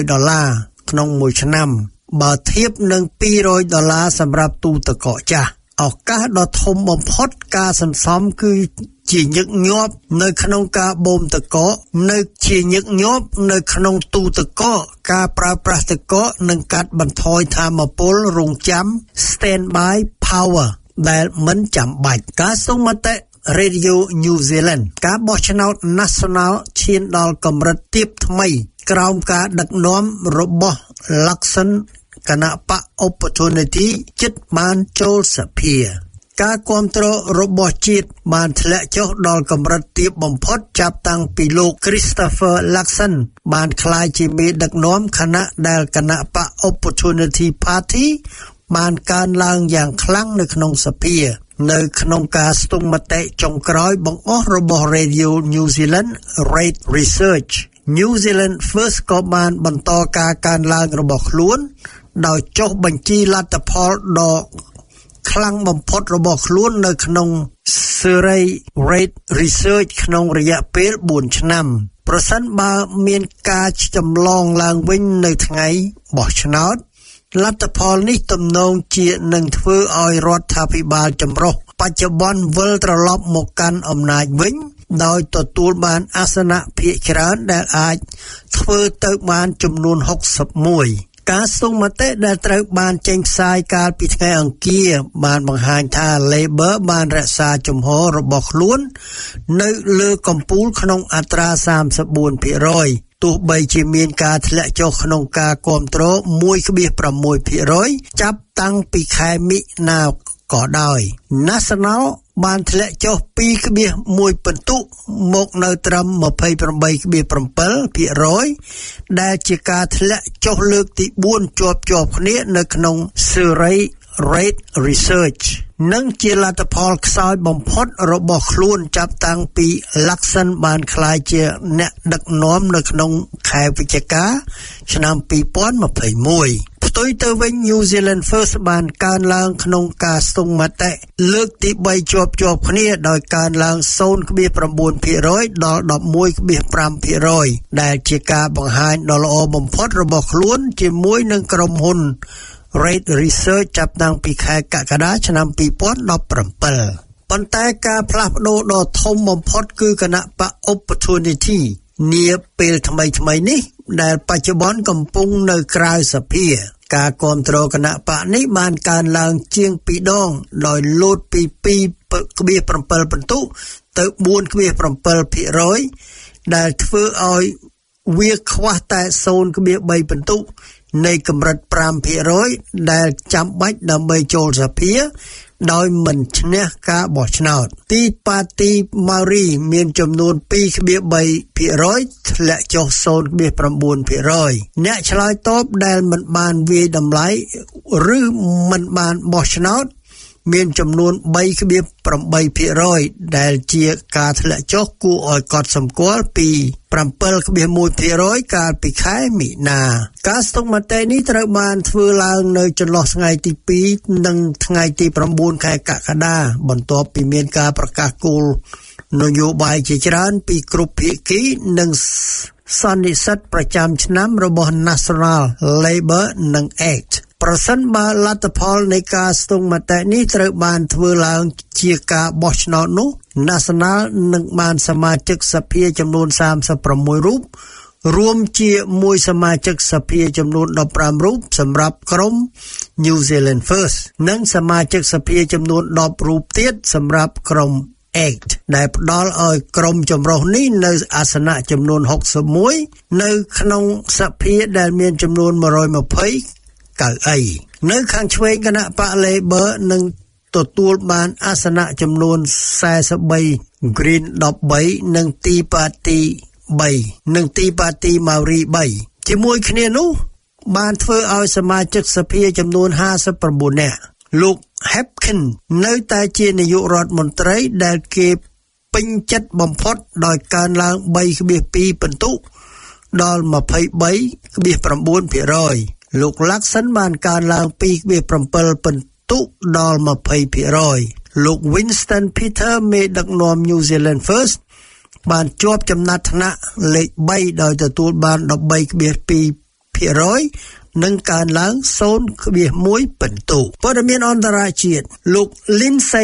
$100ក្នុងមួយឆ្នាំបើធៀបនឹង$200សម្រាប់ទូទឹកកកចាស់ឱកាសដ៏ធំបំផុតការសន្សំគឺជាញឹកញាប់នៅក្នុងការបូមទឹកកកជាញឹកញាប់នៅក្នុងទូទឹកកកការប្រើប្រាស់ទឹកកកនិងកាត់បន្ថយថាមពលរង់ចាំ standby power ដែលមិនចាំបាច់ការសុំមតិ Radio New Zealand ការបោះឆ្នោត National ឈានដល់កម្រិតទាបថ្មីក្រោមការដឹកនាំរបស់ Luxon គណៈបក Opportunity ចិត្តបានចូលសភាការគាំទ្ររបស់ជាតិបានធ្លាក់ចុះដល់កម្រិតទាបបំផុតចាប់តាំងពីលោក Christopher Luxon បានក្លាយជាមេដឹកនាំគណៈដែលគណៈបក Opportunity Party បានកើនឡើងយ៉ាងខ្លាំងនៅក្នុងសភានៅក្នុងការស្ទង់មតិចុងក្រោយបង្អស់របស់ Radio New Zealand Rate Research New Zealand First ក៏បានបន្តការកើនឡើងរបស់ខ្លួនដោយចុះបញ្ជីលទ្ធផលដ៏ខ្លាំងបំផុតរបស់ខ្លួននៅក្នុង Survey Rate Research ក្នុងរយៈពេល4ឆ្នាំប្រសិនបើមានការចម្លងឡើងវិញនៅថ្ងៃបោះឆ្នោតលទ្ធផលនេះទំនងជានឹងធ្វើឲ្យរដ្ឋាភិបាលចម្រុះបច្ចុប្បន្នវិលត្រឡប់មកកាន់អំណាចវិញដោយទទួលបានអាសនៈភាគច្រើនដែលអាចធ្វើទៅបានចំនួន61ការស្ទង់មតិដែលត្រូវបានចេញផ្សាយកាលពីថ្ងៃអង្គារបានបង្ហាញថា Labor បានរក្សាជំហររបស់ខ្លួននៅលើកំពូលក្នុងអត្រា 34% ទោះបីជាមានការធ្លាក់ចុះក្នុងការគាំទ្រ 1.6% ចាប់តាំងពីខែមិនិនាក៏ដោយ National បានធ្លាក់ចុះ 2.1 ពិន្ទុមកនៅត្រឹម 28.7% ដែលជាការធ្លាក់ចុះលើកទី4ជាប់គ្នានៅក្នុង Survey Reid Research និងជាលទ្ធផលខ្សោយបំផុតរបស់ខ្លួនចាប់តាំងពី Luxon បានក្លាយជាអ្នកដឹកនាំនៅក្នុងខែវិច្ឆិកាឆ្នាំ2021ផ្ទុយទៅវិញ New Zealand First បានកើនឡើងក្នុងការស្ទង់មតិលើកទី3ជាប់គ្នាដោយកើនឡើង 0.9% ដល់ 11.5% ដែលជាការបង្ហាញដ៏ល្អបំផុតរបស់ខ្លួនជាមួយនឹងក្រុមហ៊ុនReid Research ចាប់តាំងពីខែកក្កដាឆ្នាំ2017ប៉ុន្តែការផ្លាស់ប្ដូរដ៏ធំបំផុតគឺគណៈបក Opportunity នាពេលថ្មីនេះដែលបច្ចុប្បន្នកំពុងនៅក្រៅសភាការគាំទ្រគណៈបកនេះបានកើនឡើងជាង2ដងដោយលោតពី 2.7 ពិន្ទុទៅ 4.7% ដែលធ្វើឲ្យវាខ្វះតែ 0.3 ពិន្ទុនៃកម្រិត 5% ដែលចាំបាច់ដើម្បីចូលសភាដោយមិនឈ្នះការបោះឆ្នោតទីប៉ាទី Maori មានចំនួន 2.3% ធ្លាក់ចុះ 0.9% អ្នកឆ្លើយតបដែលមិនបានវាយតម្លៃឬមិនបានបោះឆ្នោតមានចំនួន 3.8% ដែលជាការធ្លាក់ចុះគួរឲ្យកត់សម្គាល់ពី 7.1% កាលពីខែមិនិនាការស្ទង់មតិនេះត្រូវបានធ្វើឡើងនៅចន្លោះថ្ងៃទី2និងថ្ងៃទី9ខែកក្កដាបន្ទាប់ពីមានការប្រកាសគោលនយោបាយជាច្រើនពីគ្រប់ភាគីនិងសន្និសីទប្រចាំឆ្នាំរបស់ National Labour និង ACTប្រសិនបើលទ្ធផលនៃការស្ទង់មតិនេះត្រូវបានធ្វើឡើងជាការបោះឆ្នោតនោះ National នឹងបានសមាជិកសភាចំនួន36រូបរួមជាមួយសមាជិកសភាចំនួន15រូបសម្រាប់ក្រុម New Zealand First និងសមាជិកសភាចំនួន10រូបទៀតសម្រាប់ក្រុមACT ដែលផ្ដល់ឲ្យក្រុមចម្រុះនេះនៅអាសនៈចំនួន61នៅក្នុងសភាដែលមានចំនួន120កៅអីនៅខាងឆ្វេងគណៈបក Labor នឹងទទួលបានអាសនៈចំនួន43 Green 13និងទីប៉ាទី3និងទីប៉ាទី Maori 3ជាមួយគ្នានោះបានធ្វើឲ្យសមាជិកសភាចំនួន59នាក់លោក Hepkin នៅតែជានាយករដ្ឋមន្ត្រីដែលគេពេញចិត្តបំផុតដោយកើនឡើង 3.2 ពិន្ទុដល់ 23.9%លោក Luxon បានកើនឡើង 2.7 ពិន្ទុដល់ 20% លោក Winston Peter មេដឹកនាំ New Zealand First បានជាប់ចំណាត់ថ្នាក់លេខ3ដោយទទួលបាន 13.2% និងកើនឡើង 0.1 ពិន្ទុព័ត៌មានអន្តរជាតិលោក Lindsey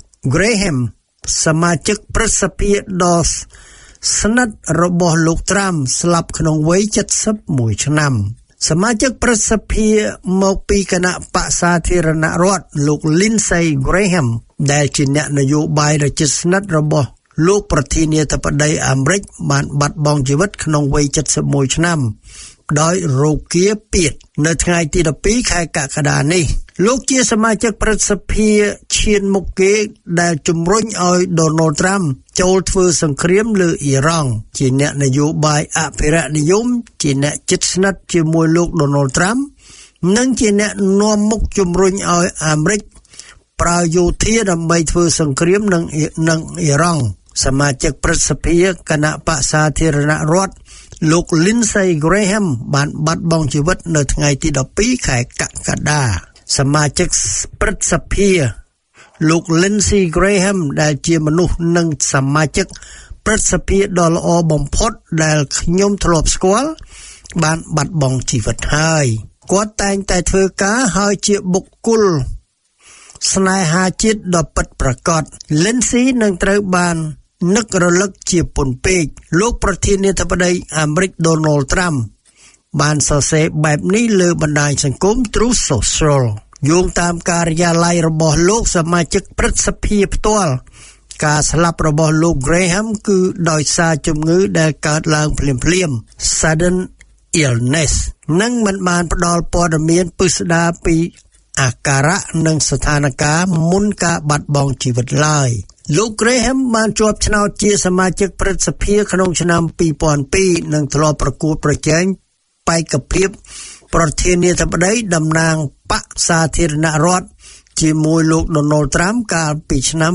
Graham សមាជិកព្រឹទ្ធសភាដ៏ស្និទ្ធរបស់លោក Trump ស្លាប់ក្នុងវ័យ71ឆ្នាំសមាជិកព្រឹទ្ធសភាមកពីគណៈបក្សសាធារណរដ្ឋលោក Lindsey Graham ដែលជាអ្នកនយោបាយដ៏ជិតស្និទ្ធរបស់លោកប្រធានាធិបតីអាមេរិកបានបាត់បង់ជីវិតក្នុងវ័យ71ឆ្នាំដោយរោគាពាធនៅថ្ងៃទី12ខែកក្កដានេះលោកជាសមាជិកព្រឹទ្ធសភាឈានមុខគេដែលជំរុញឲ្យ Donald Trump ចូលធ្វើសង្គ្រាមលើអ៊ីរ៉ង់ជាអ្នកនយោបាយអភិរក្សនិយមជាអ្នកជិតស្និទ្ធជាមួយលោក Donald Trump និងជាអ្នកនាំមុខជំរុញឲ្យអាមេរិកប្រើយោធាដើម្បីធ្វើសង្គ្រាមនឹងអ៊ីរ៉ង់សមាជិកព្រឹទ្ធសភាគណៈបក្សសាធារណរដ្ឋលោក Lindsey Graham បានបាត់បង់ជីវិតនៅថ្ងៃទី12ខែកក្កដាសមាជិកព្រឹទ្ធសភាលោក Lindsey Graham ដែលជាមនុស្សនិងសមាជិកព្រឹទ្ធសភាដ៏ល្អបំផុតដែលខ្ញុំធ្លាប់ស្គាល់បានបាត់បង់ជីវិតហើយគាត់តែងតែធ្វើការហើយជាបុគ្គលស្នេហាជាតិដ៏ពិតប្រាកដ Lindsey នឹងត្រូវបាននឹករលឹកជាពន់ពេកលោកប្រធានាធិបតីអាមេរិក Donald Trump បានសរសេរបែបនេះលើបណ្ដាញសង្គម Truth Social យោងតាមការិយាល័យរបស់លោកសមាជិកព្រឹទ្ធសភាផ្ទាល់ការស្លាប់របស់លោក Graham គឺដោយសារជំងឺដែលកើតឡើងភ្លាមៗ Sudden Illness និងមិនបានផ្ដល់ព័ត៌មានពិស្ដារពីអាការៈនិងស្ថានភាពមុនការបាត់បង់ជីវិតឡើយលោក Graham បានជាប់ឆ្នោតជាសមាជិកព្រឹទ្ធសភាក្នុងឆ្នាំ2002និងធ្លាប់ប្រកួតប្រជែងបេក្ខភាពប្រធានាធិបតីតំណាងបក្សសាធារណរដ្ឋជាមួយលោក Donald Trump កាលពីឆ្នាំ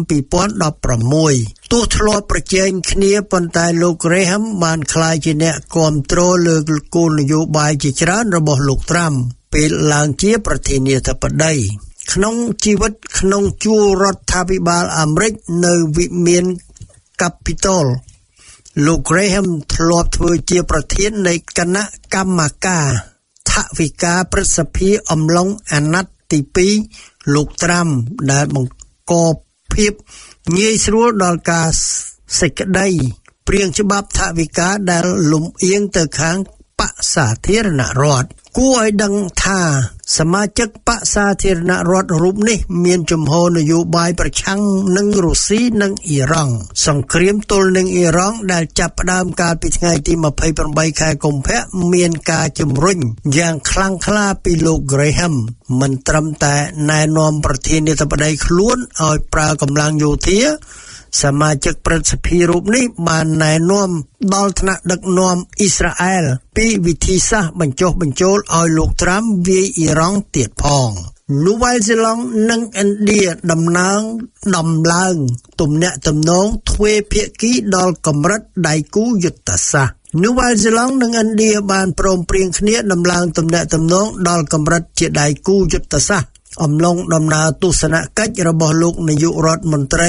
2016 ទោះធ្លាប់ប្រជែងគ្នាប៉ុន្តែលោក Graham បានក្លាយជាអ្នកគាំទ្រលើគោលនយោបាយជាច្រើនរបស់លោក Trump ពេលឡើងជាប្រធានាធិបតីក្នុងជីវិតក្នុងជួររដ្ឋាភិបាលអាមេរិកនៅវិមាន Capitol លោក Graham ធ្លាប់ធ្វើជាប្រធាននៃគណៈកម្មការថវិកាព្រឹទ្ធសភាអំឡុងអាណត្តិទី2លោក Trump ដែលបង្កភាពងាយស្រួលដល់ការសេចក្តីព្រៀងច្បាប់ថវិកាដែលលំអៀងទៅខាងបក្សសាធារណរដ្ឋគួរឲ្យដឹងថាសមាជិកបក្សសាធារណរដ្ឋរូបនេះមានជំហរនយោបាយប្រឆាំងនឹងរុស្ស៊ីនិងអ៊ីរ៉ង់សង្គ្រាមទល់នឹងអ៊ីរ៉ង់ដែលចាប់ផ្ដើមកាលពីថ្ងៃទី28ខែកុម្ភៈមានការជំរុញយ៉ាងខ្លាំងក្លាពីលោក Graham មិនត្រឹមតែណែនាំប្រធានាធិបតីខ្លួនឲ្យប្រើកម្លាំងយោធាសមាជិកព្រឹទ្ធសភារូបនេះបានណែនាំដល់ថ្នាក់ដឹកនាំអ៊ីស្រាអែលពីវិធីសាស្ត្របញ្ចុះបញ្ចូលឲ្យលោក Trump វាយអ៊ីរ៉ង់ទៀតផងនូវែលសេឡង់និងឥណ្ឌាដំឡើងទំនាក់ទំនងទ្វេភាគីដល់កម្រិតដៃគូយុទ្ធសាស្ត្រនូវែលសេឡង់និងឥណ្ឌាបានព្រមព្រៀងគ្នាដំឡើងទំនាក់ទំនងដល់កម្រិតជាដៃគូយុទ្ធសាស្ត្រអំឡុងដំណើរទស្សនកិច្ចរបស់លោកនាយករដ្ឋមន្ត្រី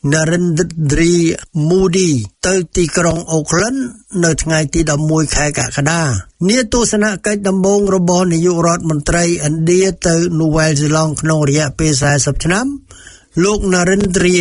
Narendra Modi ទៅទីក្រុង Auckland នៅថ្ងៃទី11ខែកក្កដានាទស្សនកិច្ចដំបូងរបស់នាយករដ្ឋមន្ត្រីឥណ្ឌាទៅនូវែលសេឡង់ក្នុងរយៈពេល40ឆ្នាំលោក Narendra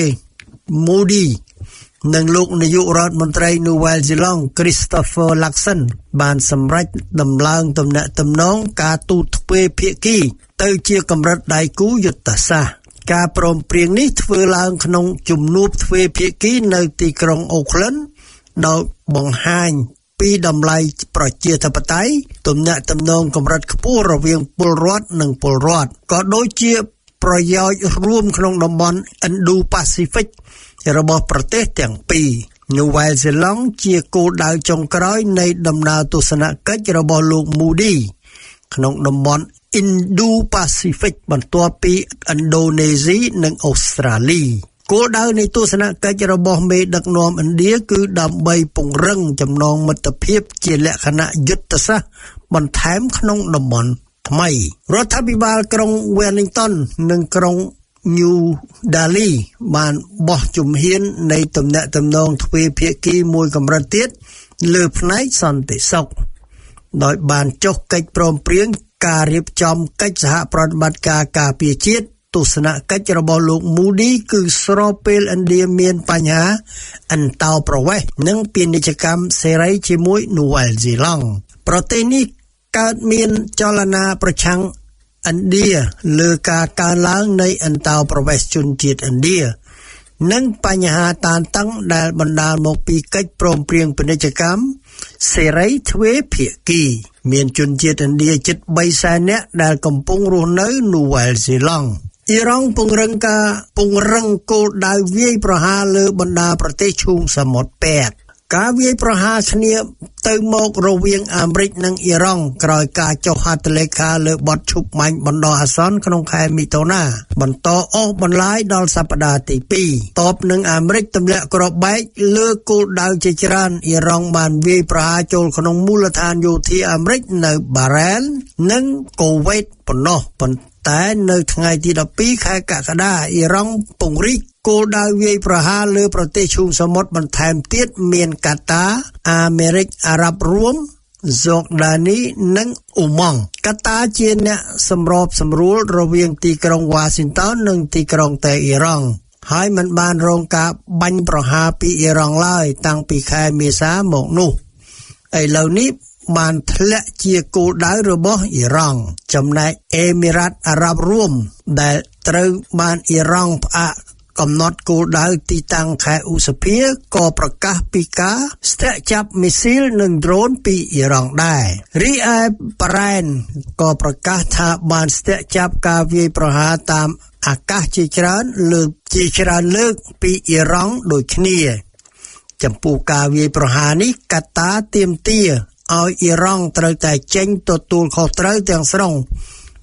Modi និងលោកនាយករដ្ឋមន្ត្រីនូវែលសេឡង់ Christopher Luxon បានសម្រេចដំឡើងទំនាក់ទំនងការទូតទ្វេភាគីទៅជាកម្រិតដៃគូយុទ្ធសាស្ត្រការព្រមព្រៀងនេះធ្វើឡើងក្នុងជំនួបទ្វេភាគីនៅទីក្រុង Auckland ដោយបង្ហាញពីតម្លៃប្រជាធិបតេយ្យទំនាក់ទំនងកម្រិតខ្ពស់រវាងពលរដ្ឋនិងពលរដ្ឋក៏ដូចជាប្រយោជន៍រួមក្នុងតំបន់ Indo-Pacific របស់ប្រទេសទាំងពីរនូវែលសេឡង់ជាគោលដៅចុងក្រោយនៃដំណើរទស្សនកិច្ចរបស់លោក Modi ក្នុងតំបន់ Indo-Pacific បន្ទាប់ពីឥណ្ឌូនេស៊ីនិងអូស្ត្រាលីគោលដៅនៃទស្សនកិច្ចរបស់មេដឹកនាំឥណ្ឌាគឺដើម្បីពង្រឹងចំណងមិត្តភាពជាលក្ខណៈយុទ្ធសាស្ត្របន្ថែមក្នុងតំបន់ថ្មីរដ្ឋាភិបាលក្រុង Wellington និងក្រុង New Delhi បានបោះជំហាននៃទំនាក់ទំនងទ្វេភាគីមួយកម្រិតទៀតលើផ្នែកសន្តិសុខដោយបានចុះកិច្ចព្រមព្រៀងការរៀបចំកិច្ចសហប្រតិបត្តិការការពារជាតិទស្សនកិច្ចរបស់លោក Modi គឺស្របពេលឥណ្ឌាមានបញ្ហាអន្តោប្រវេសន៍និងពាណិជ្ជកម្មសេរីជាមួយនូវែលសេឡង់ប្រទេសនេះកើតមានចលនាប្រឆាំងឥណ្ឌាលើការកើនឡើងនៃអន្តោប្រវេសន៍ជនជាតិឥណ្ឌានិងបញ្ហាតានតឹងដែលបណ្ដាលមកពីកិច្ចព្រមព្រៀងពាណិជ្ជកម្មសេរីទ្វេភាគីមានជនជាតិឥណ្ឌាជិត3សែននាក់ដែលកំពុងរស់នៅនូវែលសេឡង់អ៊ីរ៉ង់ពង្រឹងគោលដៅវាយប្រហារលើបណ្ដាប្រទេសឈូងសមុទ្រប៉ែកការវាយប្រហារគ្នាទៅមករវាងអាមេរិកនិងអ៊ីរ៉ង់ក្រោយការចុះហត្ថលេខាលើបទឈប់បាញ់បណ្ដោះអាសន្នក្នុងខែមិថុនាបន្តអូសបន្លាយដល់សប្តាហ៍ទី2តបនឹងអាមេរិកទម្លាក់គ្រាប់បែកលើគោលដៅជាច្រើនអ៊ីរ៉ង់បានវាយប្រហារចូលក្នុងមូលដ្ឋានយោធាអាមេរិកនៅបារ៉ែលនិងកូវេតប៉ុណ្ណោះតែនៅថ្ងៃទី12ខែកក្កដាអ៊ីរ៉ង់ពង្រីកគោលដៅវាយប្រហារលើប្រទេសឈូងសមុទ្របន្ថែមទៀតមានកាតាអាមេរិកអារ៉ាប់រួមហ្សូដានីនិងអូម៉ង់កាតាជាអ្នកសម្របសម្រួលរវាងទីក្រុងវ៉ាស៊ីនតោននិងទីក្រុងតេហ៍អ៊ីរ៉ង់ហើយមិនបានរងការបាញ់ប្រហារពីអ៊ីរ៉ង់ឡើយតាំងពីខែមេសាមកនោះឥឡូវនេះបានធ្លាក់ជាគោលដៅរបស់អ៊ីរ៉ង់ចំណែកអេមីរ៉ាតអារ៉ាប់រួមដែលត្រូវបានអ៊ីរ៉ង់ផ្អាកកំណត់គោលដៅទីតាំងខែឧសភាក៏ប្រកាសពីការស្ទាក់ចាប់មីស៊ីលនិងដ្រូនពីអ៊ីរ៉ង់ដែររីឯបារ៉ែនក៏ប្រកាសថាបានស្ទាក់ចាប់ការវាយប្រហារតាមអាកាសជាច្រើនលើកពីអ៊ីរ៉ង់ដូចគ្នាចំពោះការវាយប្រហារនេះកាតាទាមទារឲ្យអ៊ីរ៉ង់ត្រូវតែចេញទទួលខុសត្រូវទាំងស្រុង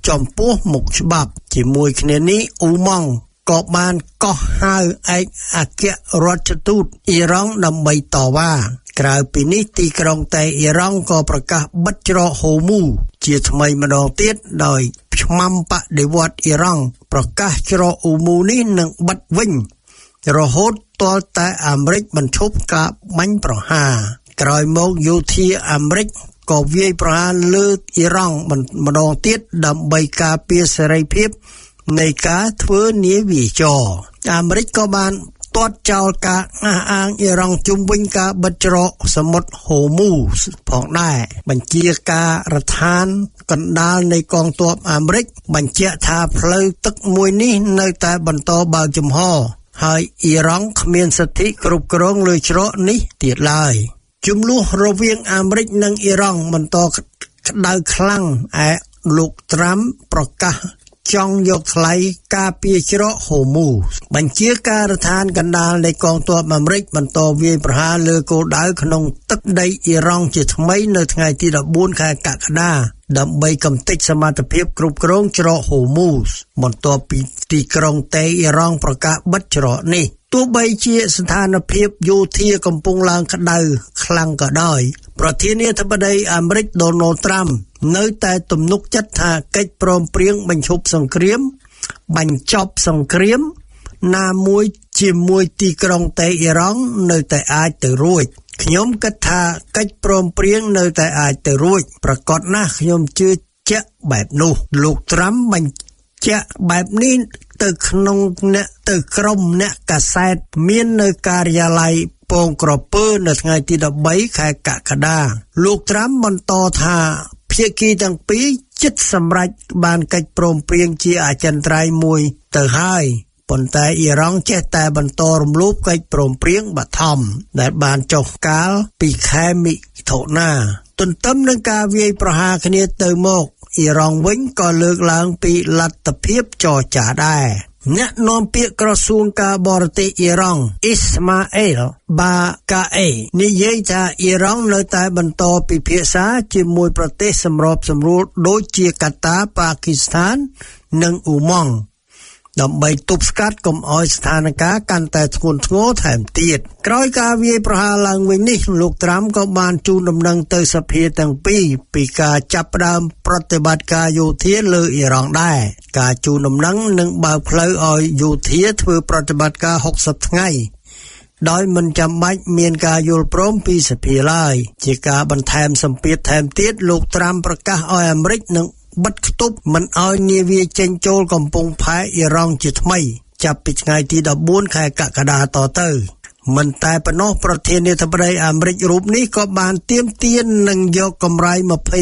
ចំពោះមុខច្បាប់ជាមួយគ្នានេះអ៊ូម៉ង់ក៏បានកោះហៅឯកអគ្គរដ្ឋទូតអ៊ីរ៉ង់ដើម្បីតវ៉ាក្រៅពីនេះទីក្រុងតេអ៊ីរ៉ង់ក៏ប្រកាសបិទច្រកហូមូជាថ្មីម្ដងទៀតដោយឆ្មាំបដិវត្តន៍អ៊ីរ៉ង់ប្រកាសច្រកហូមូនេះនឹងបិទវិញរហូតទាល់តែអាមេរិកបញ្ឈប់ការបាញ់ប្រហារក្រោយមកយោធាអាមេរិកក៏វាយប្រហារលើអ៊ីរ៉ង់ម្ដងទៀតដើម្បីការពារសេរីភាពនៃការធ្វើនាវាចរអាមេរិកក៏បានទាត់ចោលការអះអាងអ៊ីរ៉ង់ជុំវិញការបិទច្រកសមុទ្រហូមូផងដែរបញ្ជាការរដ្ឋានកណ្ដាលនៃកងទ័ពអាមេរិកបញ្ជាក់ថាផ្លូវទឹកមួយនេះនៅតែបន្តបើកចំហហើយអ៊ីរ៉ង់គ្មានសិទ្ធិគ្រប់គ្រងលើច្រកនេះទៀតឡើយជម្លោះរវាងអាមេរិកនិងអ៊ីរ៉ង់បន្តក្តៅខ្លាំងឯលោកត្រាំប្រកាសចង់យកថ្លៃការពារច្រកហូមូបញ្ជាការរដ្ឋានកណ្ដាលនៃកងទ័ពអាមេរិកបន្តវាយប្រហារលើគោលដៅក្នុងទឹកដីអ៊ីរ៉ង់ជាថ្មីនៅថ្ងៃទី14ខែកក្កដាដើម្បីកំទេចសមត្ថភាពគ្រប់គ្រងច្រកហូមូបន្ទាប់ពីទីក្រុងតេអ៊ីរ៉ង់ប្រកាសបិទច្រកនេះទោះបីជាស្ថានភាពយោធាកំពុងឡើងក្តៅខ្លាំងក៏ដោយប្រធានាធិបតីអាមេរិកដូណាល់ត្រាំនៅតែទំនុកចិត្តថាកិច្ចព្រមព្រៀងបញ្ឈប់សង្គ្រាមបញ្ចប់សង្គ្រាមណាមួយជាមួយទីក្រុងតេអ៊ីរ៉ង់នៅតែអាចទៅរួចខ្ញុំគិតថាកិច្ចព្រមព្រៀងនៅតែអាចទៅរួចប្រកបណាស់ខ្ញុំជឿជាក់បែបនោះលោកត្រាំបញ្ជាក់បែបនេះទៅក្នុងទៅក្រុមអ្នកកាសែតមាននៅការិយាល័យពងក្រពើនៅថ្ងៃទី13ខែកក្កដាលោកត្រាំបន្តថាភាគីទាំងពីរជិតសម្រេចបានកិច្ចព្រមព្រៀងជាអចិន្ត្រៃយ៍មួយទៅហើយប៉ុន្តែអ៊ីរ៉ង់ចេះតែបន្តរំលោភកិច្ចព្រមព្រៀងបឋមដែលបានចុះកាលពីខែមិថុនាទន្ទឹមនឹងការវាយប្រហារគ្នាទៅមកអ៊ីរ៉ង់វិញក៏លើកឡើងពីលទ្ធភាពចរចាដែរអ្នកនាំពាក្យក្រសួងការបរទេសអ៊ីរ៉ង់អ៊ីស្ម៉ាអែលបាកាអេនិយាយថាអ៊ីរ៉ង់នៅតែបន្តពិភាក្សាជាមួយប្រទេសសម្របសម្រួលដូចជាកាតាប៉ាគីស្ថាននិងអ៊ូម៉ង់ដើម្បីទប់ស្កាត់កុំឲ្យស្ថានភាពកាន់តែធ្ងន់ធ្ងរថែមទៀតក្រោយការវាយប្រហារឡើងវិញនេះលោកត្រាំក៏បានជូនដំណឹងទៅសភាទាំងពីរពីការចាប់ផ្ដើមប្រតិបត្តិការយោធាលើអ៊ីរ៉ង់ដែរការជូនដំណឹងនឹងបើកផ្លូវឲ្យយោធាធ្វើប្រតិបត្តិការ60ថ្ងៃដោយមិនចាំបាច់មានការយល់ព្រមពីសភាឡើយជាការបន្ថែមសម្ពាធថែមទៀតលោកត្រាំប្រកាសឲ្យអាមេរិកនឹងបិទគប់មិនឲ្យនាវាចេញចូលកំពង់ផែអ៊ីរ៉ង់ជាថ្មីចាប់ពីថ្ងៃទី14ខែកក្កដាតទៅមិនតែប៉ុណ្ណោះប្រធានាធិបតីអាមេរិករូបនេះក៏បានទាមទារនឹងយកកម្រៃ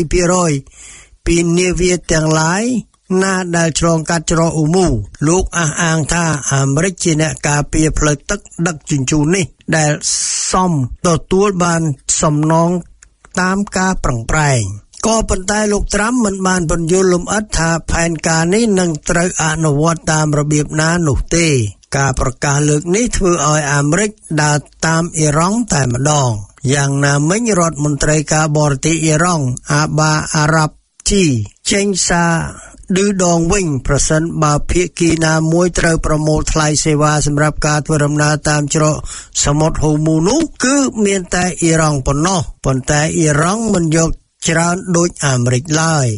20% ពីនាវាទាំងឡាយណាដែលឆ្លងកាត់ច្រកអ៊ូមូលោកអះអាងថាអាមេរិកជាអ្នកការពារផ្លូវទឹកដឹកជញ្ជូននេះដែលសមទទួលបានសំណងតាមការប្រឹងប្រែងក៏ប៉ុន្តែលោកត្រាំមិនបានពន្យល់លម្អិតថាផែនការនេះនឹងត្រូវអនុវត្តតាមរបៀបណានោះទេការប្រកាសលើកនេះធ្វើឲ្យអាមេរិកដើរតាមអ៊ីរ៉ង់តែម្ដងយ៉ាងណាមិញរដ្ឋមន្ត្រីការបរទេសអ៊ីរ៉ង់អាបាអារ៉ាប់ជីចេញសារឌឺដងវិញប្រសិនបើភាគីណាមួយត្រូវប្រមូលថ្លៃសេវាសម្រាប់ការធ្វើដំណើរតាមច្រកសមុទ្រហូមូនោះគឺមានតែអ៊ីរ៉ង់ប៉ុណ្ណោះប៉ុន្តែអ៊ីរ៉ង់មិនយកច្រើនដូចអាមេរិកឡើយ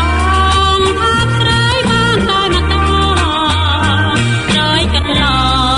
រ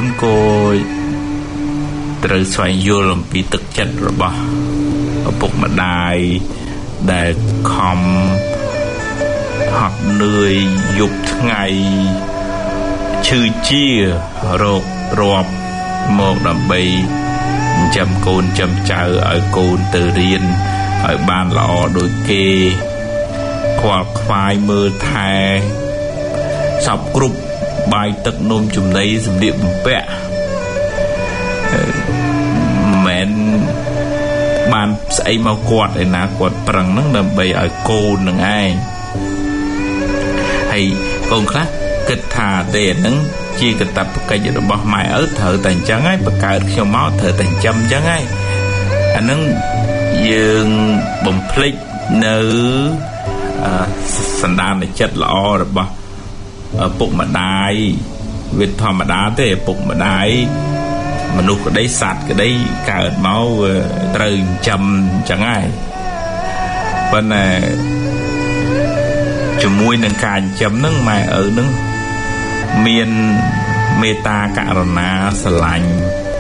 នគួរត្រូវស្វែងយល់អំពីទឹកចិត្តរបស់ឪពុកម្ដាយដែលខំហត់នឿយយប់ថ្ងៃឈឺជារោគរាប់មកដើម្បីចិញ្ចឹមកូនចិញ្ចឹមចៅឲ្យកូនទៅរៀនឲ្យបានល្អដូចគេខ្វល់ខ្វាយមើលថែសពគ្រប់បាយទឹកនំចំណីសម្លៀកបំពាក់មិនបានស្អីមកគាត់ឯណាគាត់ប្រឹងហ្នឹងដើម្បីឲ្យកូននឹងឯងហើយកូនខ្លះគិតថាទេហ្នឹងជាកាតព្វកិច្ចរបស់ម៉ែឪត្រូវតែអញ្ចឹងហើយបង្កើតខ្ញុំមកត្រូវតែចិញ្ចឹមអញ្ចឹងហើយអាហ្នឹងយើងបំភ្លេចនៅសន្តានចិត្តល្អរបស់ឪពុកម្ដាយវាធម្មតាទេឪពុកម្ដាយមនុស្សក្តីសត្វក្តីកើតមកត្រូវចិញ្ចឹមអញ្ចឹងហើយប៉ុន្តែជាមួយនឹងការចិញ្ចឹមហ្នឹងម៉ែឪហ្នឹងមានមេត្តាករុណាស្រឡាញ់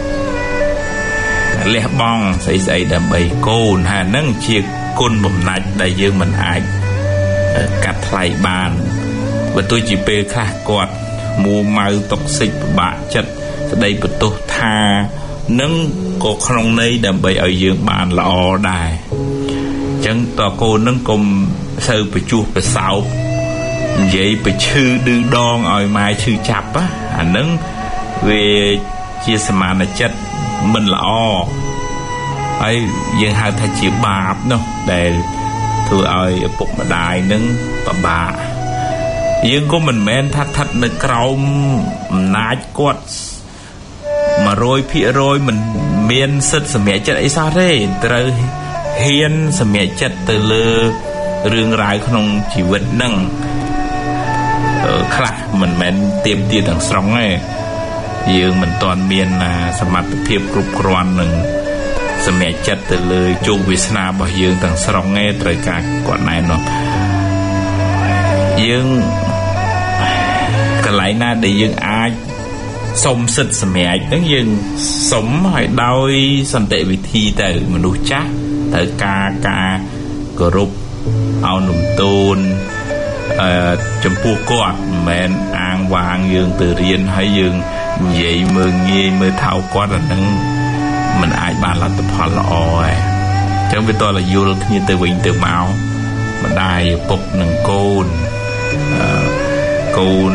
លះបង់ស្អីដើម្បីកូនហើយហ្នឹងជាគុណបំណាច់ដែលយើងមិនអាចកាត់ថ្លៃបានបើទោះជាពេលខ្លះគាត់មួម៉ៅតុកសិចពិបាកចិត្តស្ដីបន្ទោសថានឹងក៏ក្នុងន័យដើម្បីឲ្យយើងបានល្អដែរអញ្ចឹងតើកូននឹងកុំសូវបញ្ចុះប្រសោបនិយាយបញ្ឈឺឌឺដងឲ្យម៉ែឈឺចាប់អានឹងវាជាសមានចិត្តមិនល្អហើយយើងហៅថាជាបាបនោះដែលធ្វើឲ្យឪពុកម្ដាយនឹងពិបាកយើងក៏មិនមែនថាស្ថិតនៅក្រោមអំណាចគាត់ 100% មិនមានសិទ្ធិសម្រេចចិត្តអីសោះទេត្រូវហ៊ានសម្រេចចិត្តទៅលើរឿងរ៉ាវក្នុងជីវិតហ្នឹងខ្លះមិនមែនទៀមទាទាំងស្រុងទេយើងមិនទាន់មានសមត្ថភាពគ្រប់គ្រាន់នឹងសម្រេចចិត្តទៅលើជោគវាសនារបស់យើងទាំងស្រុងទេត្រូវការគាត់ណែនាំយើងកន្លែងណាដែលយើងអាចសុំសិទ្ធិសម្រេចហ្នឹងយើងសុំឲ្យដោយសន្តិវិធីទៅមនុស្សចាស់ត្រូវការគោរពអោនលំទោនចំពោះគាត់មិនមែនអាងវាងយើងទៅរៀនហើយយើងនិយាយមើលងាយមើលថោកគាត់អាហ្នឹងមិនអាចបានលទ្ធផលល្អទេអញ្ចឹងវាតើយល់គ្នាទៅវិញទៅមកម្ដាយឪពុកនិងកូន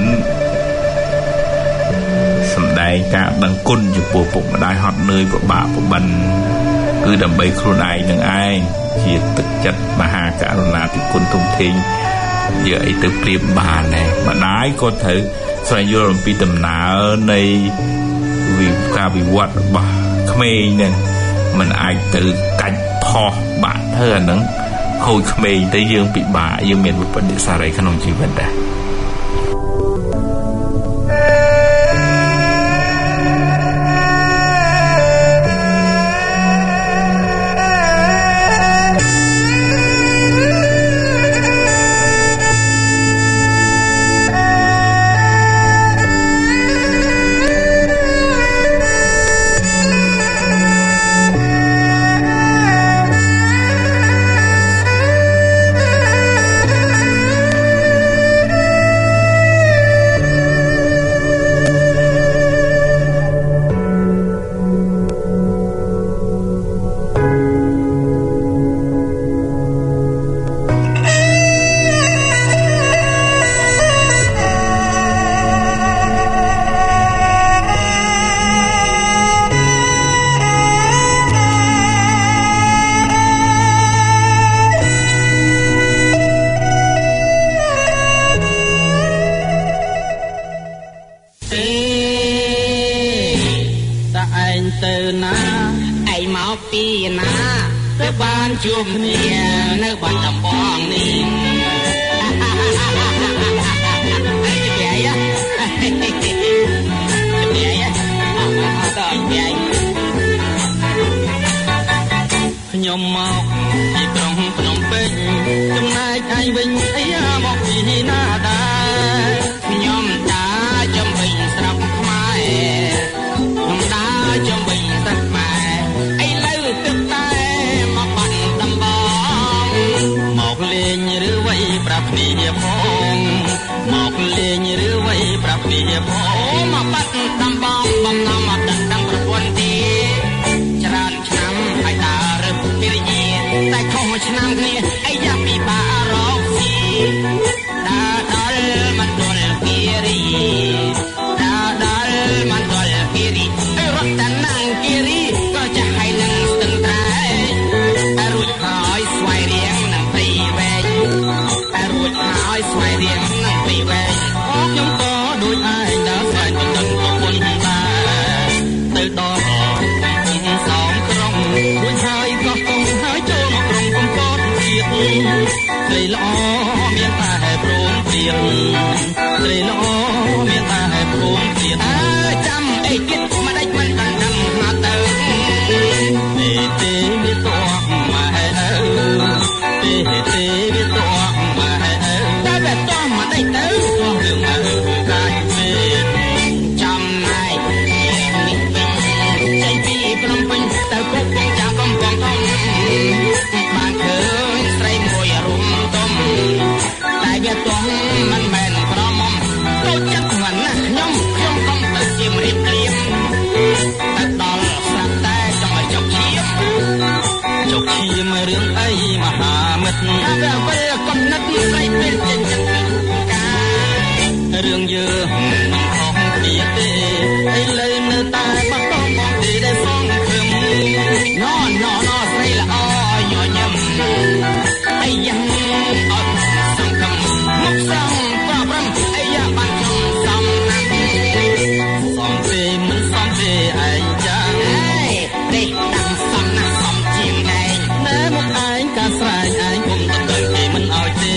សម្ដែងការដឹងគុណចំពោះពុកម្ដាយហត់នឿយពិបាកពិបិនគឺដើម្បីខ្លួនឯងនឹងឯងជាទឹកចិត្តមហាករុណាធិគុណធំធេងយកអីទៅប្រៀបបានដែរម្ដាយក៏ត្រូវស្វែងយល់អំពីដំណើរនៃការវិវត្តរបស់ក្មេងហ្នឹងមិនអាចទៅកាច់ផោះបាក់ធ្វើអាហ្នឹងខូចក្មេងទៅយើងពិបាកយើងមានវិបត្តិសារីក្នុងជីវិតដែរជួបគ្នានៅបាត់ដំបងនេះខ្ញុំមកពីក្រុងភ្នំពេញចំណែកឯងវិញអីមកពីណាដែរខ្ញុំតាចំវិញស្រាប់ខ្មែរប្រាប់គ្នាផងមកលេងឬវ័យប្រាប់គ្នាផងមកបាត់ដំបងបំណំអត់ដឹងប្រពន្ធទេច្រើនឆ្នាំហើយដើររឹបពីរយាតែខុសឆ្នាំគ្នាអីយ៉ាពីបារោគស៊ីដើរដល់មិនដល់គិរីដើរដល់មិនដល់គិរីរត់តែណាំងគិរីក៏ចាស់ហើយនឹងស្ទឹងត្រែរួចហើយស្វ័យរៀងនឹងព្រៃវែងរួចហើយស្វ័យរៀងនឹងព្រៃវែងខ្ញុំក៏ដូចឯងដើរស្វែងមិនដឹងប្រពន្ធដែរទៅដល់សំក្រុងរួចហើយក៏គង់ហើយចូលមកក្រុងកំពតទៀតត្រីល្អមានតែព្រមព្រៀងត្រីល្អមានតែព្រមព្រៀងចាំអីទៀតមិនដេចមិនដឹងមកទៅទេវាតោះមកទេវាតោះមកតែវាតោះមកដេចទៅតោះរឿងមកកាយពេកចាំណៃនេះចេញពីភ្នំពេញទៅគុកកំចាស់កំពង់ធំបានឃើញស្រីមួយរុំទុំតែវាតោះមិនមែនប្រមុំទៅចិត្តមិនណាខ្ញុំកុំទៅជាមរៀបរៀបទៅដល់ស្រាប់តែចង់ឲ្យចុកឈាមរឿងអីមហាមិត្តតែវាកុំនឹកស្រីពេលចេញចិត្តការរឿងយើងមិនខុសគ្នាទេឥឡូវនៅតែបាត់បង់មកទីដែលសងព្រឹមណស្រីល្អញញឹមអីយ៉ាងអត់សង្ឃឹមមកសំប្រព្រឹមអីយ៉ាងបានខ្ញុំសំណាក់សំទេមិនសំទេឯងចាទេតាំងសំណាក់សំជាងឯងណែមកឯងការស្រែកឯងគុំទៅដឹងគេមិនឲ្យទេ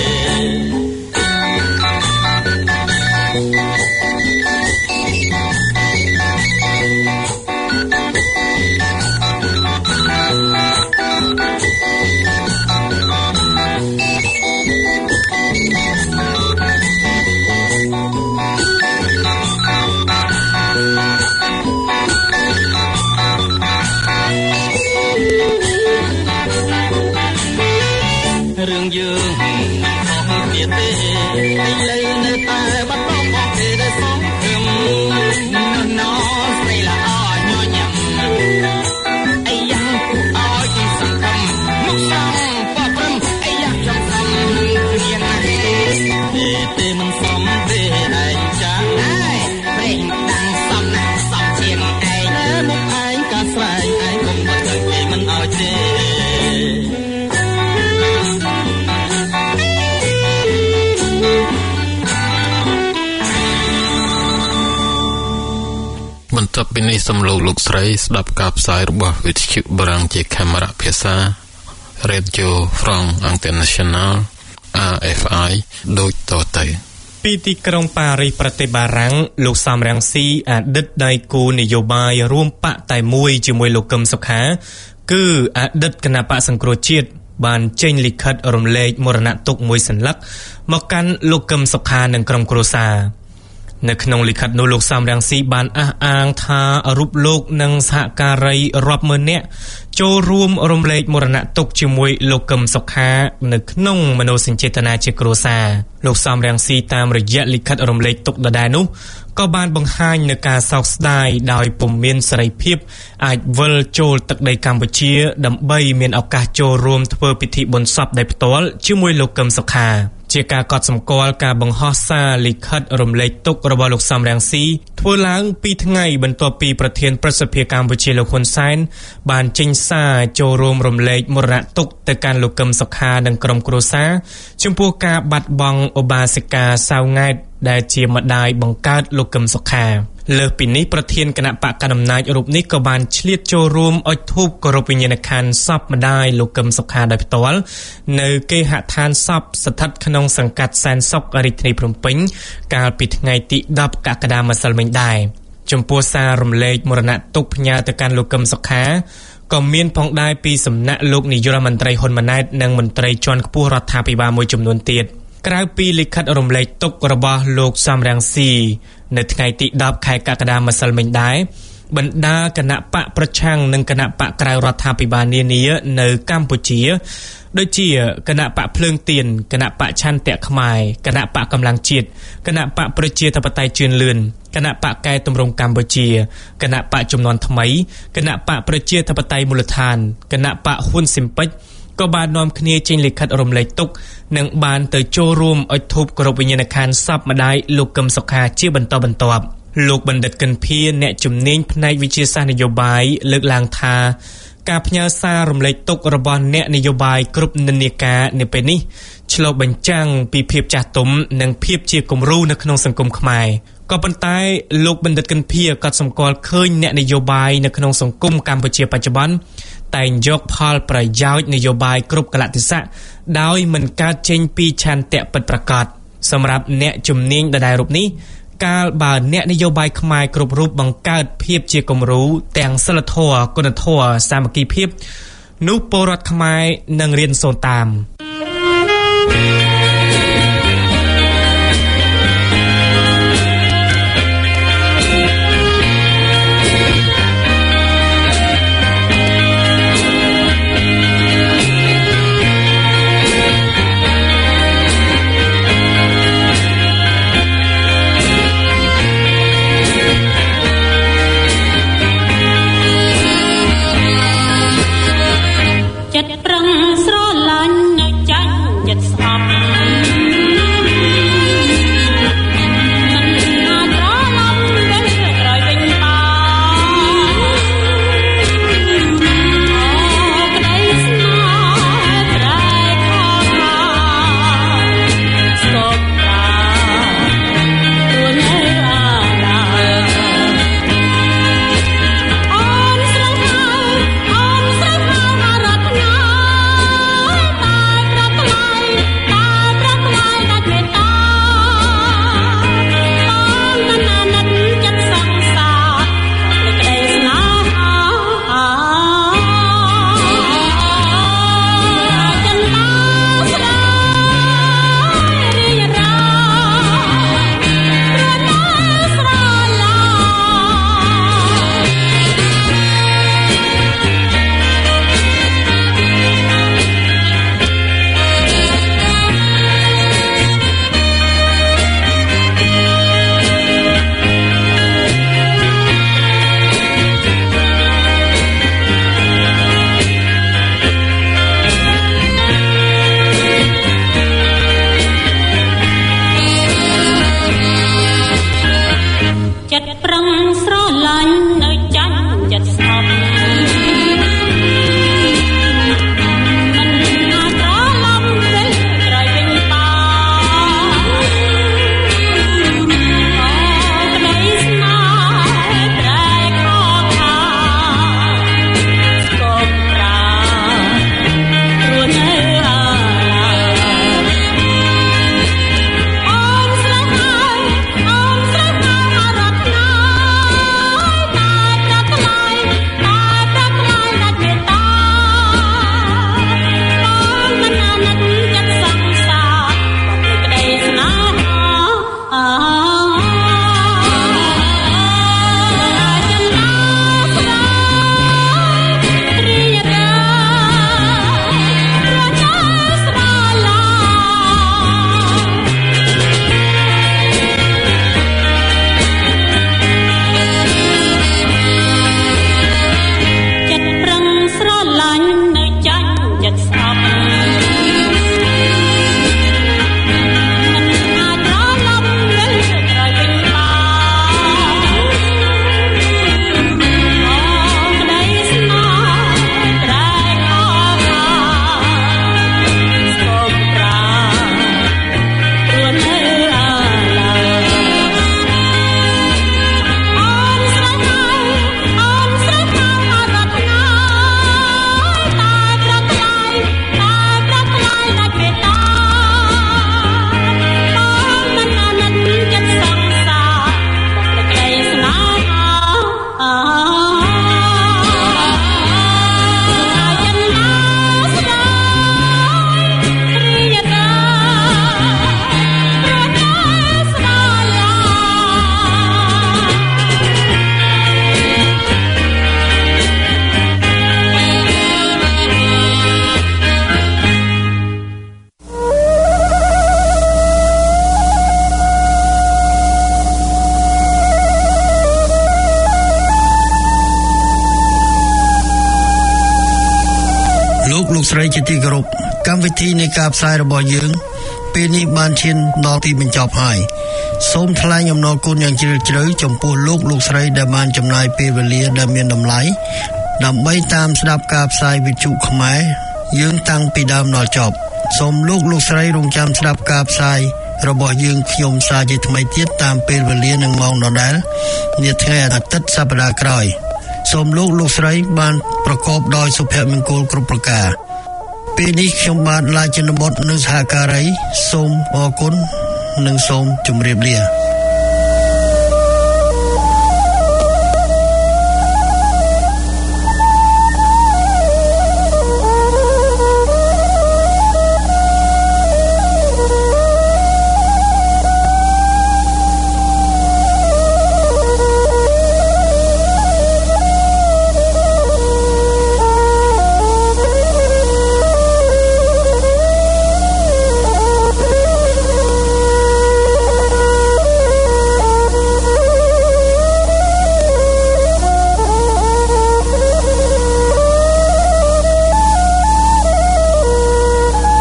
រឿងយើងខុសគ្នាទេឥឡូវនៅតែបាត់បង់មកទេដែលសងព្រឹមណស្រីល្អញញឹមអីយ៉ាងឲ្យទីសង្ឃឹមមកសំប្រព្រឹមអីយ៉ាងចំសំនឹងគ្មានទេមិនសមទេឯងចាព្រេងតាំងសំណាក់សំជាងឯងមកឯងក៏ស្រែកឯងគុំទៅដឹងគេមិនឲ្យទេបន្ទាប់ពីនេះសូមលោកស្រីស្ដាប់ការផ្សាយរបស់វិទ្យុបារាំងជាកាមេរ៉ាភាសា Radio France International RFI ដូចតទៅពីទីក្រុងប៉ារីសប្រទេសបារាំងលោកសំរងស៊ីអតីតដៃគូនយោបាយរួមបកតែមួយជាមួយលោកកឹមសុខាគឺអតីតគណៈបកសង្គ្រោះជាតិបានចេញលិខិតរំលែកមរណទុក្ខមួយសន្លឹកមកកាន់លោកកឹមសុខានិងក្រុមគ្រួសារនៅក្នុងលិខិតនោះលោកសំរងស៊ីបានអះអាងថារូបលោកនិងសហការីរាប់ម៉ឺននាក់ចូលរួមរំលែកមរណទុក្ខជាមួយលោកកឹមសុខានៅក្នុងមនោសញ្ចេតនាជាគ្រួសារលោកសំរងស៊ីតាមរយៈលិខិតរំលែកទុក្ខដដែលនោះក៏បានបង្ហាញនូវការសោកស្ដាយដោយពុំមានសេរីភាពអាចវិលចូលទឹកដីកម្ពុជាដើម្បីមានឱកាសចូលរួមធ្វើពិធីបុណ្យសពដោយផ្ទាល់ជាមួយលោកកឹមសុខាជាការកត់សម្គាល់ការបង្ហោះសារលិខិតរំលែកទុក្ខរបស់លោកសំរងស៊ីធ្វើឡើង2ថ្ងៃបន្ទាប់ពីប្រធានព្រឹទ្ធសភាកម្ពុជាលោកហ៊ុនសែនបានចេញសារចូលរួមរំលែកមរណទុក្ខទៅកាន់លោកកឹមសុខានិងក្រុមគ្រួសារចំពោះការបាត់បង់ឧបាសិកាសៅង៉ែតដែលជាម្ដាយបង្កើតលោកកឹមសុខាលើសពីនេះប្រធានគណៈបកកណ្ដាលអំណាចរូបនេះក៏បានឆ្លៀតចូលរួមអុជធូបគោរពវិញ្ញាណក្ខន្ធសពម្ដាយលោកកឹមសុខាដោយផ្ទាល់នៅគេហដ្ឋានសពស្ថិតក្នុងសង្កាត់សែនសុខរាជធានីភ្នំពេញកាលពីថ្ងៃទី10កក្កដាម្សិលមិញដែរចំពោះសាររំលែកមរណទុក្ខផ្ញើទៅកាន់លោកកឹមសុខាក៏មានផងដែរពីសំណាក់លោកនាយករដ្ឋមន្ត្រីហ៊ុនម៉ាណែតនិងមន្ត្រីជាន់ខ្ពស់រដ្ឋាភិបាលមួយចំនួនទៀតក្រៅពីលិខិតរំលែកទុក្ខរបស់លោកសំរងស៊ីនៅថ្ងៃទី10ខែកក្កដាម្សិលមិញដែរបណ្ដាគណៈបកប្រឆាំងនិងគណៈបកក្រៅរដ្ឋាភិបាលនានានៅកម្ពុជាដូចជាគណៈបកភ្លើងទៀនគណៈបកឆន្ទៈខ្មែរគណៈបកកម្លាំងជាតិគណៈបកប្រជាធិបតេយ្យជឿនលឿនគណៈបកកែតម្រង់កម្ពុជាគណៈបកចំនួនថ្មីគណៈបកប្រជាធិបតេយ្យមូលដ្ឋានគណៈបកហ៊ុនស៊ិមពេជ្រក៏បាននាំគ្នាចេញលិខិតរំលែកទុក្ខនិងបានទៅចូលរួមអុជធូបគោរពវិញ្ញាណក្ខន្ធសពម្ដាយលោកកឹមសុខាជាបន្តបន្ទាប់លោកបណ្ឌិតកិនភៀអ្នកជំនាញផ្នែកវិទ្យាសាស្ត្រនយោបាយលើកឡើងថាការផ្ញើសាររំលែកទុក្ខរបស់អ្នកនយោបាយគ្រប់និន្នាការនៅពេលនេះឆ្លុះបញ្ចាំងពីភាពចាស់ទុំនិងភាពជាគំរូនៅក្នុងសង្គមខ្មែរក៏ប៉ុន្តែលោកបណ្ឌិតកិនភៀក៏សម្គាល់ឃើញអ្នកនយោបាយនៅក្នុងសង្គមកម្ពុជាបច្ចុប្បន្នតែងយកផលប្រយោជន៍នយោបាយគ្រប់កលៈទេសៈដោយមិនកើតចេញពីឆន្ទៈពិតប្រាកដសម្រាប់អ្នកជំនាញដដែលរូបនេះកាលបើអ្នកនយោបាយខ្មែរគ្រប់រូបបង្កើតភាពជាគំរូទាំងសិលធម៌គុណធម៌សាមគ្គីភាពនោះពលរដ្ឋខ្មែរនឹងរៀនសូត្រតាមចិត្តប្រឹងស្រឡាញ់ចាញ់ចិត្តស្អប់ស្រីជាទីគោរពកម្មវិធីនៃការផ្សាយរបស់យើងពេលនេះបានឈានដល់ទីបញ្ចប់ហើយសូមថ្លែងអំណរគុណយ៉ាងជ្រាលជ្រៅចំពោះលោកស្រីដែលបានចំណាយពេលវេលាដែលមានតម្លៃដើម្បីតាមស្ដាប់ការផ្សាយវិទ្យុខ្មែរយើងតាំងពីដើមដល់ចប់សូមលោកស្រីរងចាំស្ដាប់ការផ្សាយរបស់យើងខ្ញុំសាជាថ្មីទៀតតាមពេលវេលានិងម៉ោងដដែលនាថ្ងៃអាទិត្យសប្តាហ៍ក្រោយសូមលោកស្រីបានប្រកបដោយសុភមង្គលគ្រប់ប្រការពេលនេះខ្ញុំបាទឡាជនបុត្រនៅសហការីសូមអរគុណនិងសូមជម្រាបលា